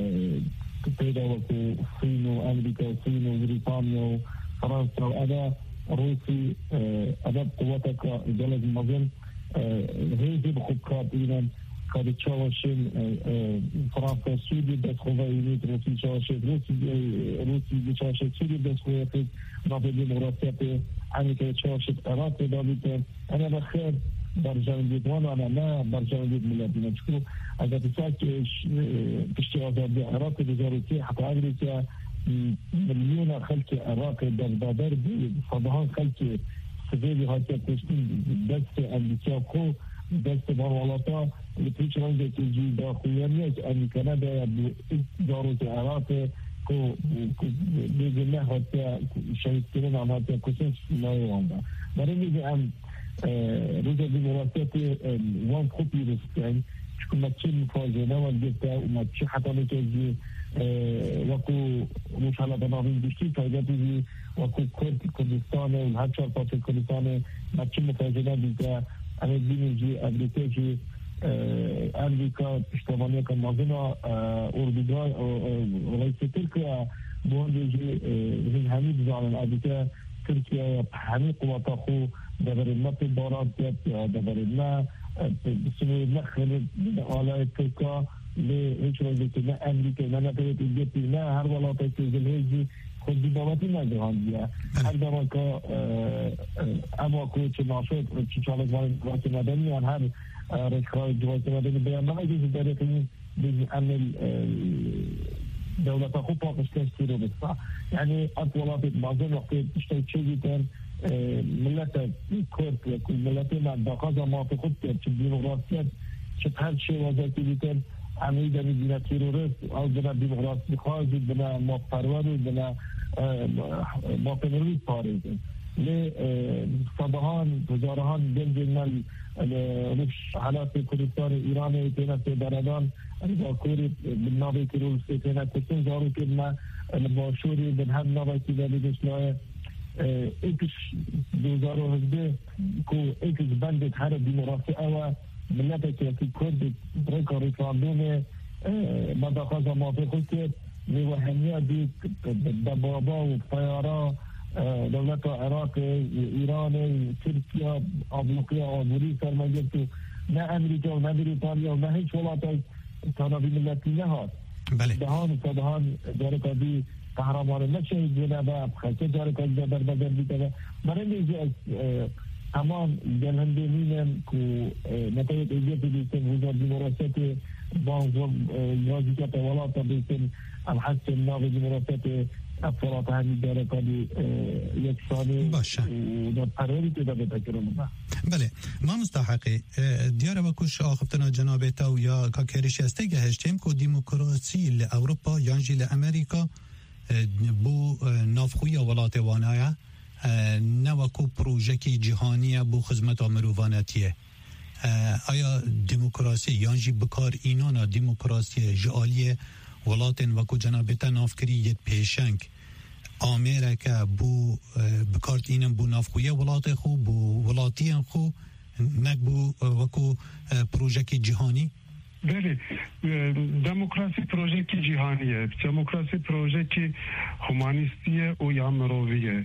[SPEAKER 3] پیدا وکو صین و امریکا و صین و بریتانیا و فرانسا و ادا روسی ادا قواتك جلد المظن هيجي بخب كاتينا كاد تشاوشين فرنسا سوريا بس خوفاينيت روسي تشاوشين روسي تشاوشين سوريا بس خوفاينيت نابل ديمقراطية امريكا تشاوشين عراق دابيت انا بخير برجان ديوان انا ما برجان ديت ملاتنا تشكرو اذا تساك تشتغل في عراق بجارتي حتى امريكا مليون خلق عراق دبابر صباحان خلق سبيل هاتي كوستين دست امريكا كو دست بروالاتا لتيش رنجة تجي داخلية امريكا ندا دارو العراق كو بيجي الله هاتي شهيدتين عن هاتي كوسين لا يواندا مريني دي ام روزا ديمقراطية وان خوبي رسكين شكو ما تشيل مفاجئة والجبتا وما تشي حتى نتجي وكو مش على بناهين بشتي تايداتي وكو كردستان والهاتشار باتل كردستان ما تشي مفاجئة بيجا أنا بيجي أمريكا أمريكا اشتغالية كمازنا أوروبيغاي ورئيس تركيا بوندجي هن هميد زعلان أمريكا تركيا همي قوات أخو دبرنا في بارات دبرنا بسنوينا خلال آلاء تركيا لهیچ وقتی که نه امریکا نه نتایج ایجابی نه هر ولایتی که زلهیجی خود دیباواتی نجهانیه هر دماغا اما که چه ناشد چه چالش وقتی مدنی هر رشخای جوایت مدنی بیان نمایی که داره که بین عمل دولت خوب پاکستان رو بسا یعنی اطولات بعضی وقتی تشتای چیزی کن ملت کرد که ملت من داخل ما خود کرد چه دیمقراطیت چه هر چه وضعیتی بیتن عميدا بنا تيرورست او بنا ديمقراطي خارجي بنا مقرر بنا مقرري خارج لصباحان وزارهان بنجمال رفش حالات كردستان ايران تينا تدردان الباكوري بالنابي تيرورست تينا كتن زارو كدنا الباشوري بنهم نابي تيدالي دشلاء اكش دوزارو هزده كو اكش بندت حرب ديمقراطي اوه ملت که کرد برای ریفراندوم مداخل موافق خود کرد نیوهنیه دید دبابا و طیارا دولت عراق ایران ترکیه افریقا آبوری سرمایه تو نه امریکا و نه بریتانیا و نه هیچ ولایت تنابی ملتی نهاد دهان صدهان داره کدی قهرمان نشهید بینه خلقه داره کدی در بدر بیده برای نیزی از تمام جنهندمینن که نتایج ایجابی بیشتر وزارت دموکراسی بانزم یازی که ولایت بیشتر الحسن ناوی دموکراسی افراد همی داره کدی یک ثانی و در قراری که داره تکرم.
[SPEAKER 1] بله ما مستحقی دیاره وکوش آخفتنا جناب تاو یا کاکریشی استه گهشتیم که دموکراسی لأوروپا یانجی لأمریکا بو نافخوی ولایت وانایه نوکو پروژکی جهانی بو خدمت مروانتیه آیا دموکراسی یانجی بکار اینانا دموکراسی جعالی ولاتن وکو جنابتا نافکری یت پیشنگ آمیره که بو بکارت اینم بو نافخویه ولات خو بو ولاتی خو نک بو وکو پروژکی جهانی
[SPEAKER 21] بله دموکراسی پروژکی جهانیه دموکراسی پروژکی هومانیستیه و یا مرویه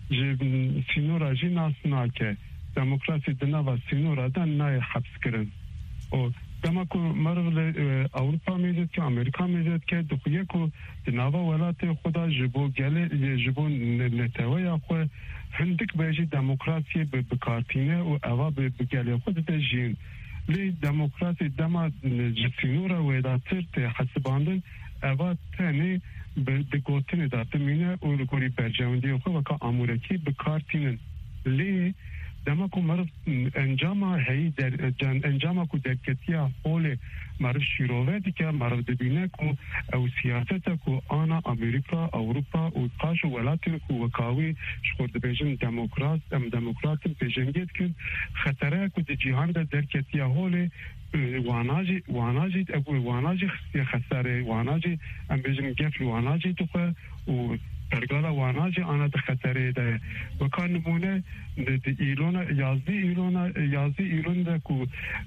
[SPEAKER 21] سینورا جی ناسنا که دموکراسی دنا و سینورا دن نای حبس کرن و دماکو مرغ اوروپا میزد که امریکا میزد که دخویه که دناوا ولات خدا جبو گله جبو نتوه خو هندک بیجی دموکراسی بکارتینه و اوا بگله خود دجین لی دموکراسی دما سینورا ویداتر ته حسباندن اوا تنی به گوتن داده مینه و لگوری برجاوندی خو وکا امورکی بکارتینن لی دما کو مرف انجام هی در انجام کو در کتیا حول مرف شیروه دی که مرف دبینه کو او سیاست کو آنا امریکا اوروپا و قاش ولاتن کو وکاوی شخورد بیجن دموکرات پیشنگید کن خطره کو دی جهان در کتیا حول واناجی خساره واناجی ام بیجن گفل واناجی تو و درگالا واناجی آنا ده خطره ده وکان نمونه ده ایلون یازدی ایلون ده کو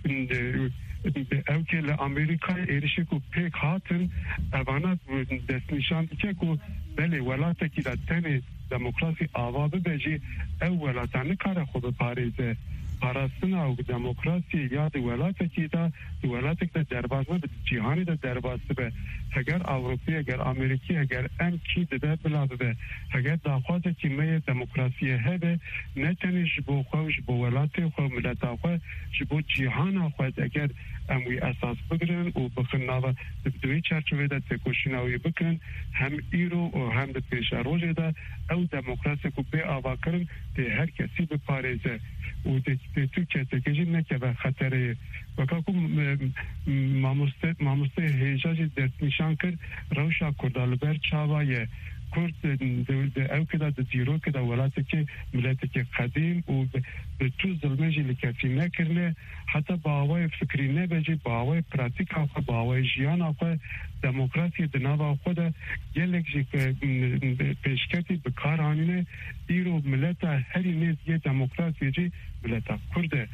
[SPEAKER 21] او که لامریکا ایرشی کو پیک هاتن اوانا دست نشان که کو بله ولاته که ده تنه دموکراسی آوا ببجی او ولاته نکاره خود پاریزه پاراستنا او دموکراسی یا د ولایت کی دا د ولایت د دربازه د جهانی د دربازه به اگر اوروپی اگر امریکایی اگر ام کی د بلاد به اگر د خواجه کی مې دموکراسی هده نه تنش بو خوش بو ولایت خو ملت خو بو جهان خو اگر اموی اساس بگیرن و بخناوه دوی چرچوه ده تکوشیناوی بکنن هم ایرو و هم ده پیش روژه ده او دموکراسی کو به آوا کرن ده هر کسی بپاریزه و ده تو کتکجی نکه به خطره وکاکو ماموسته هیجاجی درست نشان کرد روشا کردالبر چاوایه کرد او که ده دیرو که ده ولاته که ملت که قدیم و به تو ظلمجی لکتی نکرنه حتی با آوای فکری نبجی با آوای پراتیک آخوا با آوای جیان آخوا دموکراسی دناو آخوا ده گلک جی پیشکتی بکار آنینه ایرو ملت هری نیز یه دموکراسی جی ملت کرده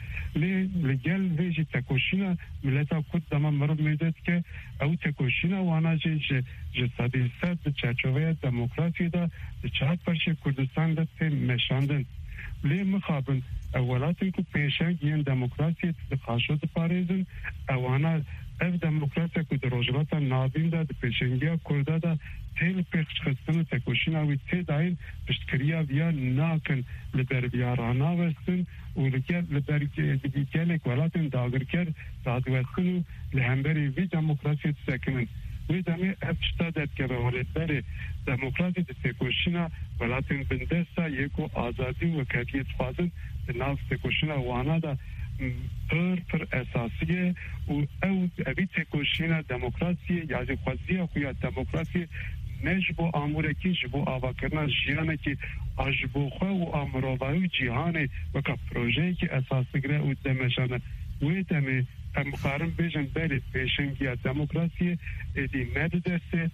[SPEAKER 21] لگل ویجی تکوشینا ملت کرد دما مرد میدد که او تکوشینا وانا جی جسادی سد چرچوه دموکراسی ده چهت پرچه کردستان ده تی مشاندن لی مخابن اولاتن که پیشنگ این دموکراسی خاشد پاریزن اوانا اف دموکراسی که در روجلاتا نابین ده پیشنگیا کرده ده تیل پیخش خستن و تکوشین اوی تی داین پشتکریا بیا ناکن لبر بیارانا وستن و لبر گلک ولاتن داگر کرد داد وستن و لهمبری وی دموکراسی تسکنن وی دمی افشتا داد که به ولدبر دموکراسی تکوشینا ولاتن بندستا یکو آزادی و کدیت خوازن ناف تکوشینا وانا دا پر اساسیه و او اوی تکوشینا دموکراسی یازی خوازیه خویا دموکراسی نجبو آمورکی جبو آوا کرنا جیانه که آجبو خواه و آمروبایو جیهانه وکا پروژه که اساس گره و دمشانه وی دمی هم قارن بیجن بری پیشنگی دموکراسی ایدی ندسته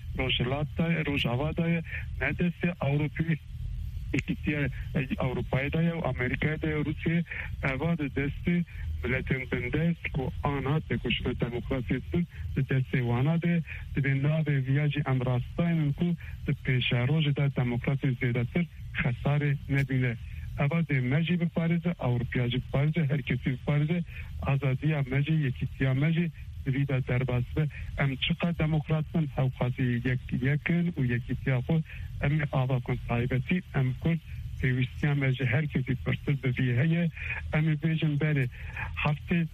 [SPEAKER 21] روژاوا دای ندسته اوروپی اکتیا اروپای دای و امریکای دای روسیه اواد دسته ملتن بندست که آنها تکشن دموکراسی سن دسته وانا ده ده ناوه ویاجی امراستاین که ده پیشه روژ ده دموکراسی زیده تر خساره نبینه اواد مجی بپارزه اوروپیاجی بپارزه هر کسی بپارزه آزادی مجی یکیتیا مجی ویدا دربازه ام چقدر دموکراتن او خاصی یکن و یکیتیا خود ام آوا کن صاحبتی ام کن پیوستیان مجی هر کسی پرسر بویه هیه ام بیجن بره هفته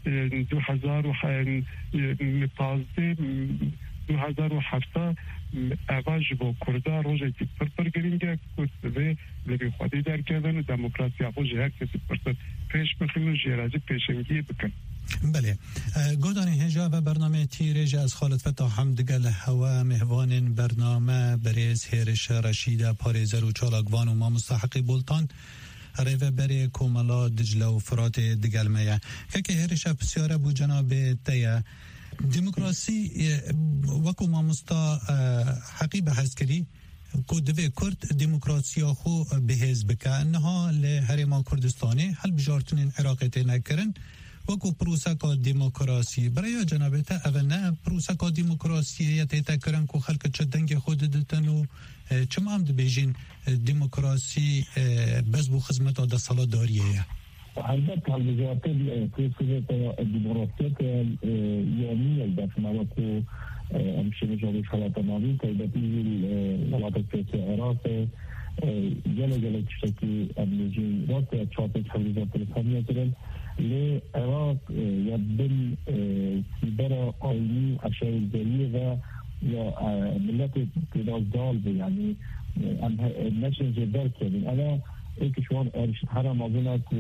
[SPEAKER 21] 2017 اواج با کرده روزی که پرپر گرینگه کسته لبی خودی در کردن دموکراسی افوج هر کسی پرسر پیش بخین و جیرازی پیشنگی بکن.
[SPEAKER 1] بله گودانی هجا و برنامه تیرج از خالد فتح حمدگل هوا مهوان برنامه بریز هیرش رشید پاریزر و چالاگوان و ما مستحقی بولتان ریوه بری کوملا دجله و فرات دگلمه که هیرش بسیاره بو جناب تیه دموکراسی وکو ما مستا حقی بحث کری که دوی کرد دموکراسی خو بهز بکه انها لحرما کردستانی حل بجارتنین عراقیت نکرن وکو پروسکا دموکراسی برای جنابتا اول نه پروسکا دموکراسی یتیتا کرن که خلق چدنگ خود دتن و چما هم بیجین دموکراسی بس بو خدمت دا سالا داریه
[SPEAKER 3] البته الوزارت پروسه دموکراسی یومی البته موقع امشب جاری خلات ناوی تایبتی ولایت عراق جل چشتی امنیجی راست چاپش الوزارت الاسلامی کرد لی عراق یا بل سیبر آینی اشیاء جریه و یا ملت تدازدال به یعنی نشن جدر کردیم انا ایک شوان ارشد حرم آزونه که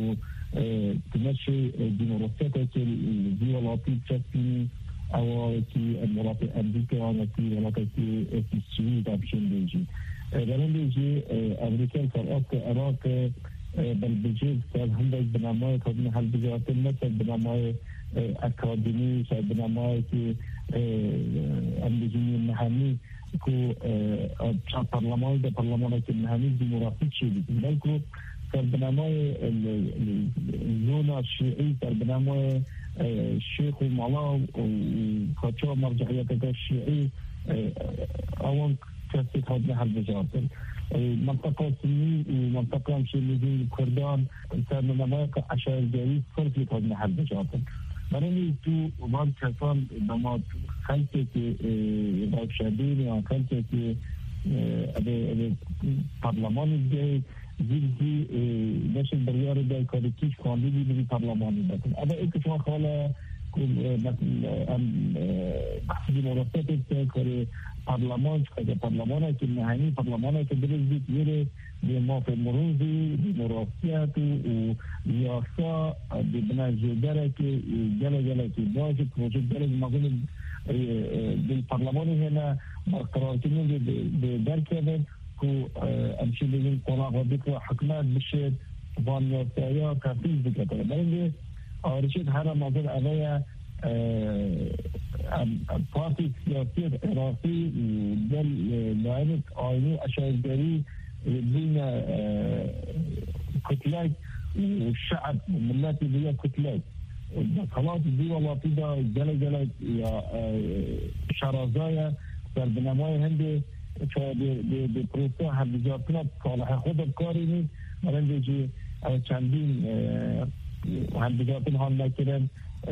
[SPEAKER 3] تمشي ديمقراطية دي ولاطي تشكي أو كي المناطق أمريكا وكي مناطق في السويد أبشن بيجي بلن بيجي أمريكا فرقات العراق بالبيجي كان هندك بنامای کدوم حل بجات مثل بنامای اکادمی شاید بنامای که امریکایی مهمی که پارلمان ده پارلمان که مهمی دموکراسی شده بلکه در بنامای زون شیعی در بنامای شیخ و مالا و کاچا مرجعیت الشیعي اول كانت هذه حل بجاتن منطقة سني ومنطقة مشيلين كردان كان مناطق عشائرية فرقت هذه حل بجاتن برای تو بعد کسان دماد خلقی که باید شدین یا خلقی که به پارلمانی دیگه زیردی نشد بریار دیگه کارکیش کاندیدی بری پارلمانی بکن اما ایک شما خواهلا بحثی مراسط که کاری پارلمان که پارلمانه که نهانی پارلمانه که درست بیره به مافع مروزی به مراسط و یاسا به بناجدره که جلجله که باشه پروژه جلج مقیم به پارلمانی هنه برقرار کنیم به درکه که امشی بگیم قناق بکر حکمت بشه بان یاسا یا تفیز بکتره بلنده رشید هر موضوع اوه پارتی سیاسی عراقی دل لعنت آینی اشایداری بین کتلک والشعب ملاتي بيا كتلات خلاص دي ولاطي دا جلجلة يا شرازايا در بنمای هندي به پروسه هدیجاتنا صالح خود بکاری من دیجی چندین هدیجاتن هم نکرن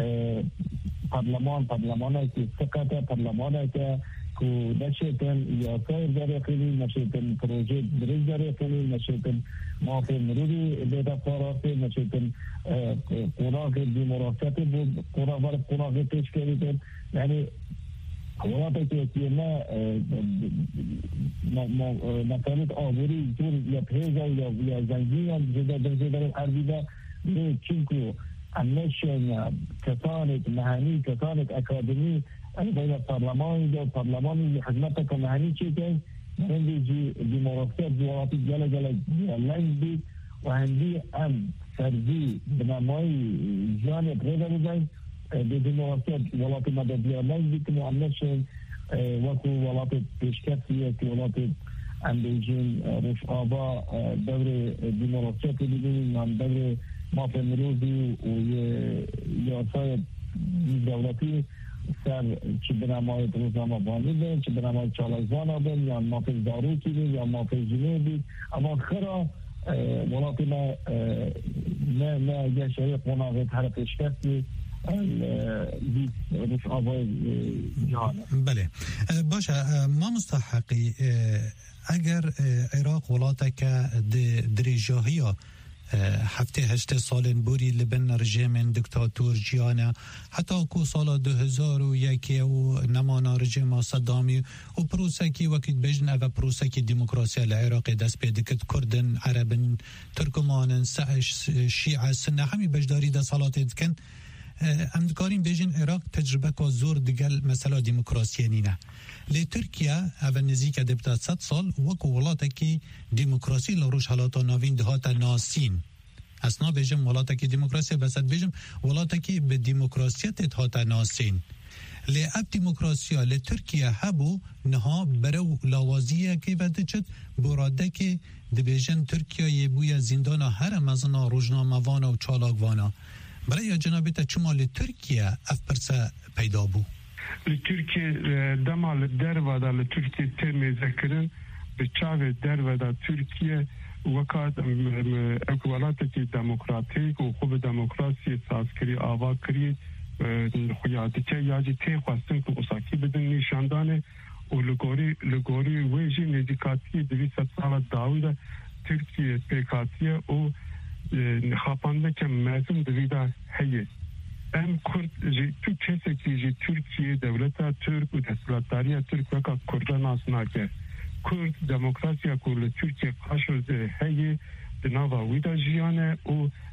[SPEAKER 3] پارلمان که سکته پارلمان که نشیتن یا سایر دریقی نشیتن پروژه درست دریقی نشیتن مافی مروری بیتا فاراسه نشیتن قناق دیموراسیت بود قناق پیش کردن یعنی ولاتی که نکانت آوری جور یا پیزا یا زنگی یا جدا عربیده چونکو انشان کسانت مهنی کسانت اکادمی بین پارلمانی خدمت مهنی چی که من دیجی دیموراسیت جواتی جل لنگ بید و هندی ام سرزی بنامای جان پریده بزن به دیموراسیت ولاتی مددی لنگ بید که معنیشن وقتی ولاتی پیشکفتیه که ولاتی اندیجین روش آبا دور دیموراسیت بگیریم من دور مافع مروزی و یاسای دولتی سر چه بنامای روزنامه بانی بین چه بنامای چالزوانا بین یا مافع داروکی بین یا مافع جنه بین اما خرا ولاتی نه یه شهر قناغت هر پیشکستی روش آبای جهانه.
[SPEAKER 1] بله باشه ما مستحقی اگر عراق ولاته که دریجاهی ها هفته 8 سال بوری لبن رژیم دکتاتور جیانه حتی کو سال 2001 و نمانا رژیم صدامی و پروسه کی وقت بجن و پروسه کی دموکراسی العراق دست به دکت کردن عربن ترکمان شیعه سنه همی بجداری ده سالات دکن امدکارین بجن عراق تجربه که زور دگل مثلا دموکراسی نینه لی ترکیه اول نزیک دبتا 100 سال وکو ولاته کی دموکراسی لروش حالاتا ناوین دهاتا ناسین اسنا بجم ولاته کی دموکراسی بسد بجم ولاته کی به دموکراسی تهاتا ناسین لی اب دموکراسی لی ترکیه هبو نها برو لاوازیه که بده چد براده که دبیجن ترکیه یه بوی زندان هر مزنا روزنامه وانا و چالاک وانا برای جنابیت چما لی ترکیه اف پرسه پیدا بو
[SPEAKER 21] لتركيا دما للدربة لتركيا تم ذكرن بتشاف دربة تركيا وكاد اكوالاتك ديمقراطيك وخوب ديمقراطية ساسكري آوا كري خياتك ياجي تيخواستن كوساكي بدن نشاندانه ولغوري ويجي نزيكاتي دوی 100 سال داويدا تركيا بيكاتيا و خاپاندك مازم دويدا هي ام کرد تو کسی که ترکیه دولت ترک و دستلاتاری ترک وکا کردان آسناکه کرد دموکراسی کل ترکیه قاشرده هی دناوا ویدا جیانه و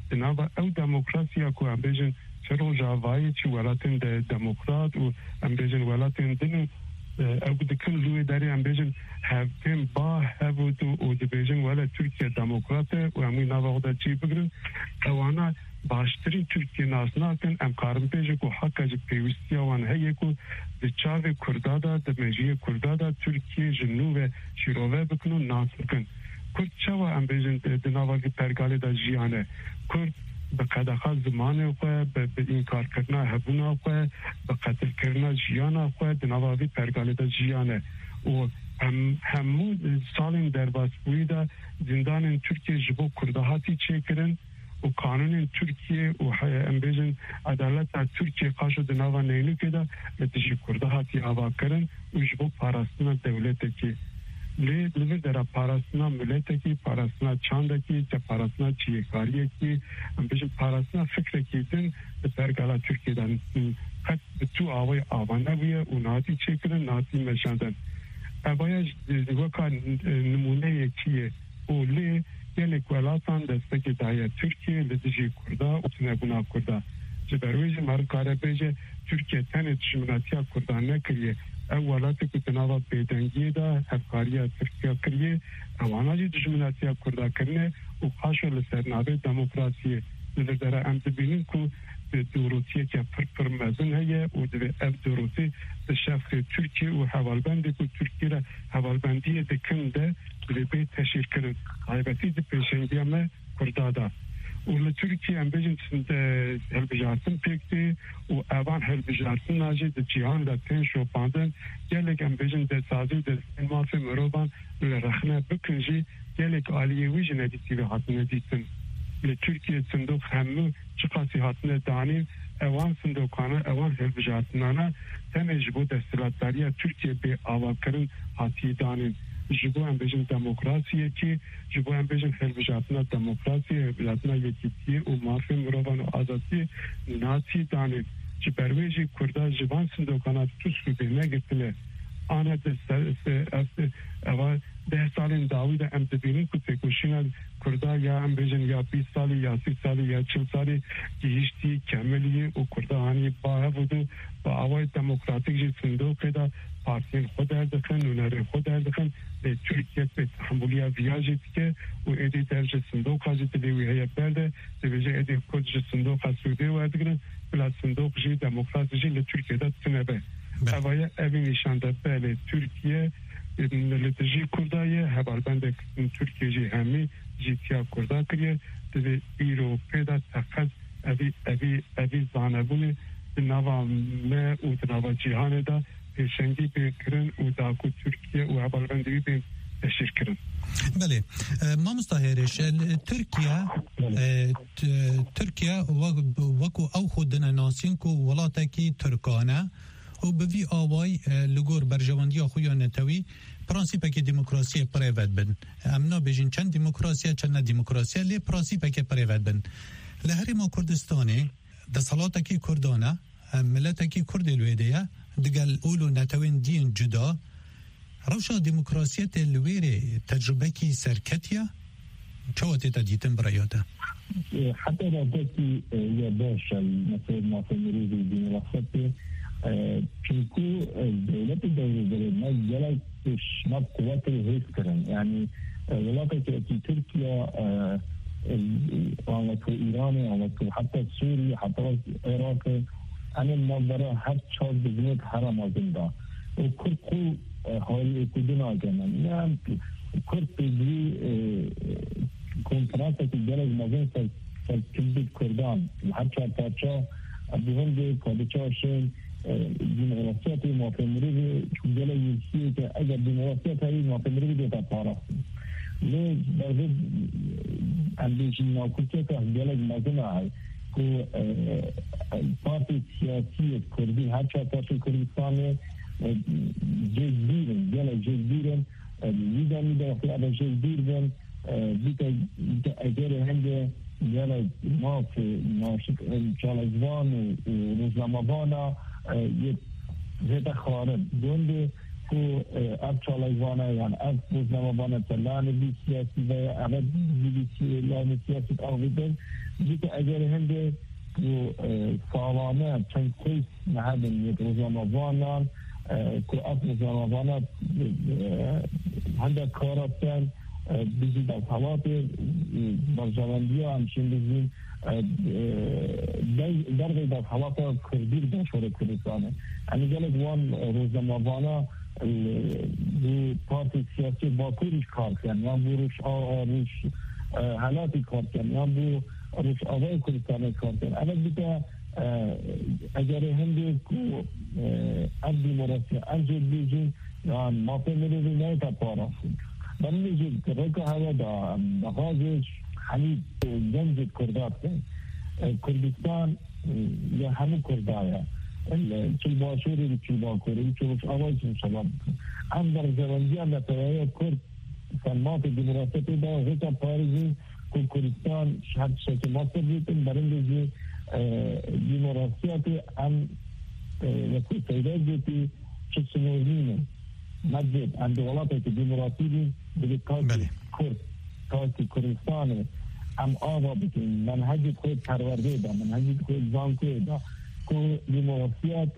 [SPEAKER 21] دنابا او دموکراسیا کو ام بیژن چرو جاوای چی ولاتن دموکرات و ام بیژن ولاتن دن او دکن لوی داری ام بیژن هفتیم با هفت و بیژن ولا ترکیه دموکرات و امی نواخده چی بگرن اوانا باشترین ترکیه ناسناکن ام کارم بیژه کو حقا جی پیوستی آوان هیه کو دی چاوی کردادا دی مجیه کردادا ترکیه جنوب شیروه بکنو ناس بکن کرد چوا ام بیژن دناواگی پرگالی دا جیانه کرد به قدخا زمان خواه به انکار کرنا هبونا خواه به قتل کرنا جیانا خواه دناواگی پرگالی دا جیانه و همو سالین در باسپوی دا زندان ترکیه جبو کردهاتی چه کرن و قانون ترکیه و ام بیژن عدالت ترکیه قاشو دناوا نینو که دا لتشی کردهاتی آوا کرن و جبو پاراستنا دولت که لیور در پاراستنا ملت کی پاراستنا چاند کی چه پاراستنا چیه کاریه کی ام بیژن پاراستنا فکر کی دن به پرگالا ترکیه دن قد تو آوای آوانه بیه و ناتی چه کرن ناتی مشاندن باید وکا نمونه یکیه و لی یعنی کولاتان دسته دایه ترکیه لدجی کرده و تنبونا کرده جبرویج مرکاره بیجه ترکیه تن دشمناتی کرده نکریه اولاتی که تناوا بیدنگی دا هفکاری ترکیه کریه اوانا جی دشمناتی کرده کرنه و خاشو لسرنابه دموکراسیه در امد بینیم که دوروتیه که پر مزن هیه و دوی اف دوروتی به شفخ ترکیه و حوالبندی که ترکیه را حوالبندی دکن ده دوی بی تشیر کرن حیبتی ده پیشنگی همه کردادا و لترکیه هم بیجن هلبجارتن پیکتی و اوان هلبجارتن ناجی ده جیان ده تین شوپاندن گلک هم بیجن ده سازی ده مافی مروبان لرخنه بکنجی گلک آلیه ویج ندیتی و حتی ندیتن لترکیه صندوق همو چقاسی حتنه دانیم اوان صندوقانه اوان هلبجارتنانه تنه جبو دستلاتداری ترکیه به آوا کرن حتی دانیم جبو هم بیجن دموکراسیه که جبو هم بیجن هلبجارتنا دموکراسی هلبجارتنا یکیتیه و مافی مروان و آزادی ناسی دانیم چه برویجی کرده جبان صندوقانه تو سوبه نگتنه آنه اوان 10 سال داوی ده ام دبینی که تکوشینا کرده یا ام بیجن یا 20 سالی یا 30 سالی یا 40 سالی گیشتی کملیه و کرده هانی باه بودو با آوای دموکراتیک جی صندوق ده پارتین خود اردخن و نره خود اردخن به ترکیه به تحمولیه ویاجی که و ایدی درج صندوق هاجی دلیوی هیا برده دویجه ایدی کد جی صندوق سوده و اردگرن بلا صندوق جی دموکراتی جی لترکیه ده تنبه اوای اوی نشانده بله ترکیه لتجی کردایه هبالبند ترکیه جی همی جیتیا کردا کریه دوی ایرو پیدا تقص اوی زانبونه نوا مه و نوا جیهانه دا پیشنگی بکرن و داکو ترکیه و هبالبندی بین تشیر کرن.
[SPEAKER 1] بله ما مستهرش ترکیه وکو او خودن ناسین کو ولاتی ترکانه و به وی آوای لگور برجواندی خویا نتوی پرانسیپه که دموکراسی پریوت بن امنا بیجین چند دموکراسی چند دموکراسی لی پرانسیپه که پریوت بن لهری ما کردستانی دسالات کی کردانه ملت کی کرد الویدیه دگل اولو نتوین دین جدا روشا دموکراسیت الویره تجربه کی سرکتیه چواتی تا دیتن برایاده
[SPEAKER 3] حتی رابطی یا باشه مثل ما فنریزی دموکراسی چونکو دولت دوله ما یلا شناب قوات الهيس كرن يعني ولاقة تركيا وعلى إيران وعلى حتى سوريا حتى العراق أنا النظرة هر شخص بزنك حرام أزندا وكل قو هاي كدنا كمان يعني كل تجري كونفرانسة الجلد مازن فالكلبي كردان هر شخص ترشا بهم دي كودشاشين دموکراسی موافقه چونجل یکیه که اگر دموکراسی تایی موافقه دیتا پارا لی برای اندیشی ناکوچه که جلد مزنه های که پارتی سیاسی کردی هر چه پارتی کردستان جزدیرن جلد جزدیرن لیده میده وقتی اگر جزدیرن بیتا اگر هنده جلد ماف ناشک چالزوان و روزنامه‌وانا زیت خارج دونده که اب چالایوانه یعنی اب روزنامه‌وانه تلان بی سیاسی و اول بی لان سیاسی آویدن جيت أجر هندي وصالانات تنكيس نهدم يدرز رمضان كأف رمضان عندك كارتان بيجي الحواطي برجواندية عمشين بيجي درجة الحواطي كردير بشورة كردستان أنا جالك وان روز رمضان بارتي سياسي باكوريش كارتان يعني بروش روش حالاتي كارتان يعني روش آوای کردستان کارتن. اما بیتا اگر هندی کو عبدی مرسی انجام بیجی یا مافه میری نه تا پارافون. من میگم که رک هوا دا نهازش حمید جنگ کردات کردستان یا همون کردایا. چی باشوری چی باکوری چی روش آوای چی شباب. ام در زمانی ام نتوانی کرد سلمات دموکراسی دا هیچ پاریزی کردستان شهر شکل ماست بیتیم برندگی دموکراسیاتی ام وقتی پیدا بیتی چه سنورینه مجد ام دولاتی که دموکراسی بی بگید کاتی کرد کاتی کردستان ام آوا بیتیم منهج خود پرورده دا منهج خود زانکوه دا که دموکراسیات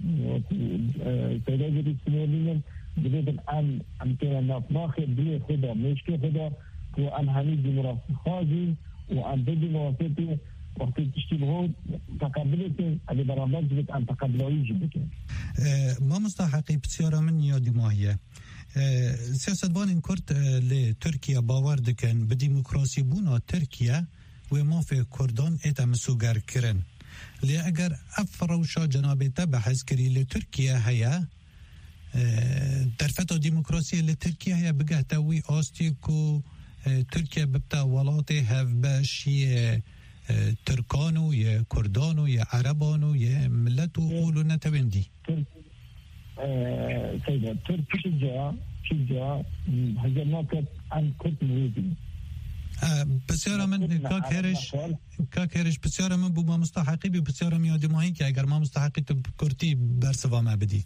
[SPEAKER 3] پیدا بیتی سنورینه بگید ام که نفناخ بلی خدا مشک خدا وأن حميد ديمقراطي خاجي وأن ديمقراطي وقت تشتبهون تقبلتين اللي برامج بت أن تقبلوي جبتين.
[SPEAKER 4] ما مستحقي بسيارة من يادي ماهية. سياستوان إن كرت لتركيا باور دكان بديمقراطي بونا تركيا وما في كردان اتمسوغر كرن. لأجر أفروشا جنابته بحث كري لتركيا هيا ترفت ديمقراطية لتركيا هي بقهتوي أستيكو تركيا ببتا ولاتي هف باشي تركانو يا كردانو يا عربانو يا ملتو قولو نتبندي
[SPEAKER 3] سيدة تركيا شجاع هجمات عن كرت موزين
[SPEAKER 4] بسیار من کاک هرش بسیار من بو ما مستحقی بی بسیار من یادی ماهی که اگر ما مستحقی تو کرتی برسوا ما بدی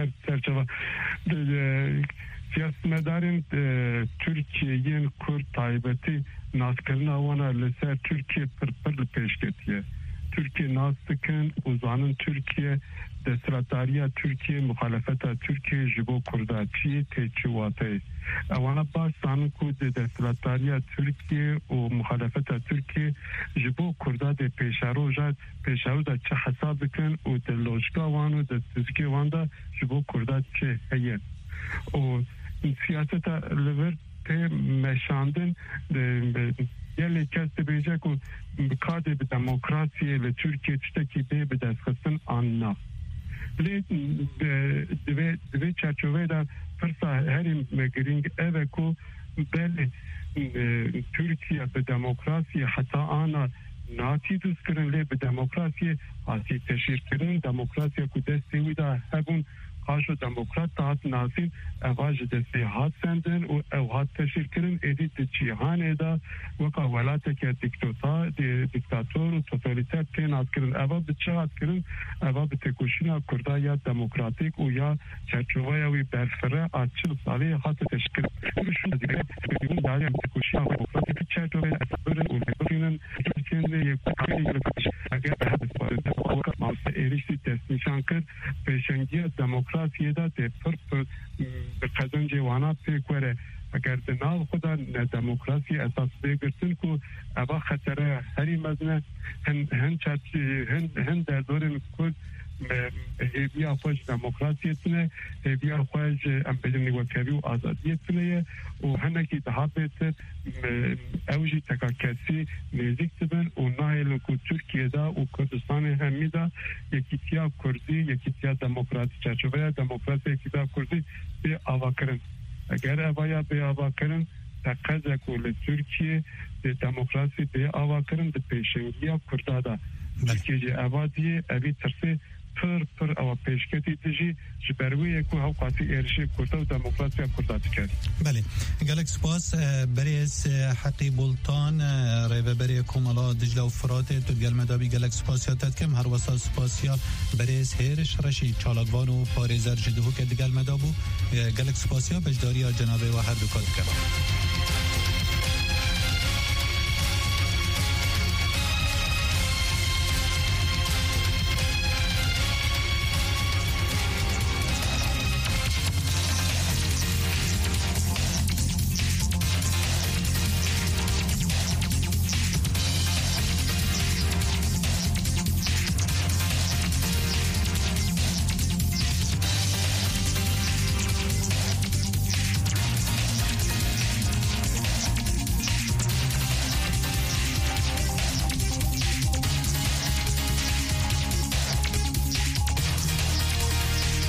[SPEAKER 4] siyasetmedarın Türkiye'nin Kürt taybeti naskerine vana leser Türkiye pırpırlı peşketiye. Türkiye nastıkın uzanın Türkiye desratariya Türkiye muhalefeta Türkiye jibo kurdaçiye teçivatı. Avana baş sanın ku desratariya Türkiye o muhalefeta Türkiye jibo kurda de peşaro da çe hesabıkın o de lojika vanu de tizki vanda jibo kurdaçi heye. O siyasete lever te meşandın yerli kesti beyecek o kade bir demokrasiye ve Türkiye tişteki de bir deskısın anla. Dve çerçevede fırsa herim megring eve ku belli Türkiye bir demokrasiye hatta ana nati düzkırın le bir demokrasiye asi teşirkirin demokrasiye ku desteği da hebun Haşo demokrat taat nasin evaj desti hat senden o evhat teşirkirin edit cihan da vaka velateke diktatör totaliter tenat kirin eva bıçat kirin eva bitekoşina kurda ya demokratik o ya çerçeveye ve berfere açıl sali hat teşkil şu dikkat bir daire bitekoşina demokratik çerçeveye böyle ülkenin kendine yakın ager hadis maalesef erişti test nişankır peşengiye demokrasiye da de pır kazan cewana pekvere ager de nav kuda ne demokrasiye esas begirtin ku ava khatara heri mazne hen derdorin ku هیویا خوش دموکراسیتونه هیویا خوش امپیجنی و کبیو آزادیتونه و هنگی دهابت اوجی تکاکسی نزدیک تبن و نایل کو ترکیه دا و کردستان همی دا یکیتیا کردی یکیتیا دموکراسی چرچوبه دموکراسی یکیتیا کردی به آواکرن اگر اویا به آواکرن تقاضا کول ترکیه به دموکراسی به آواکرن به پیشنگی کردادا ترکیه اوادیه اوی ترسی پر او پیشکتی دیجی جبروی کو هاو قاطی ارشی کرده و دموکراسی کرداتی کرد. بله. گلک سپاس بریس حقی بولتان ریو بری کمالا دجله و فراته تو گل مدابی گلک سپاس یادت کم هر وسا سپاسیا بریس هیرش رشی چالاگوان و پاریزر جدهو که دگل مدابو گلک سپاسیا بجداری جنابه و هر دو کات کرد.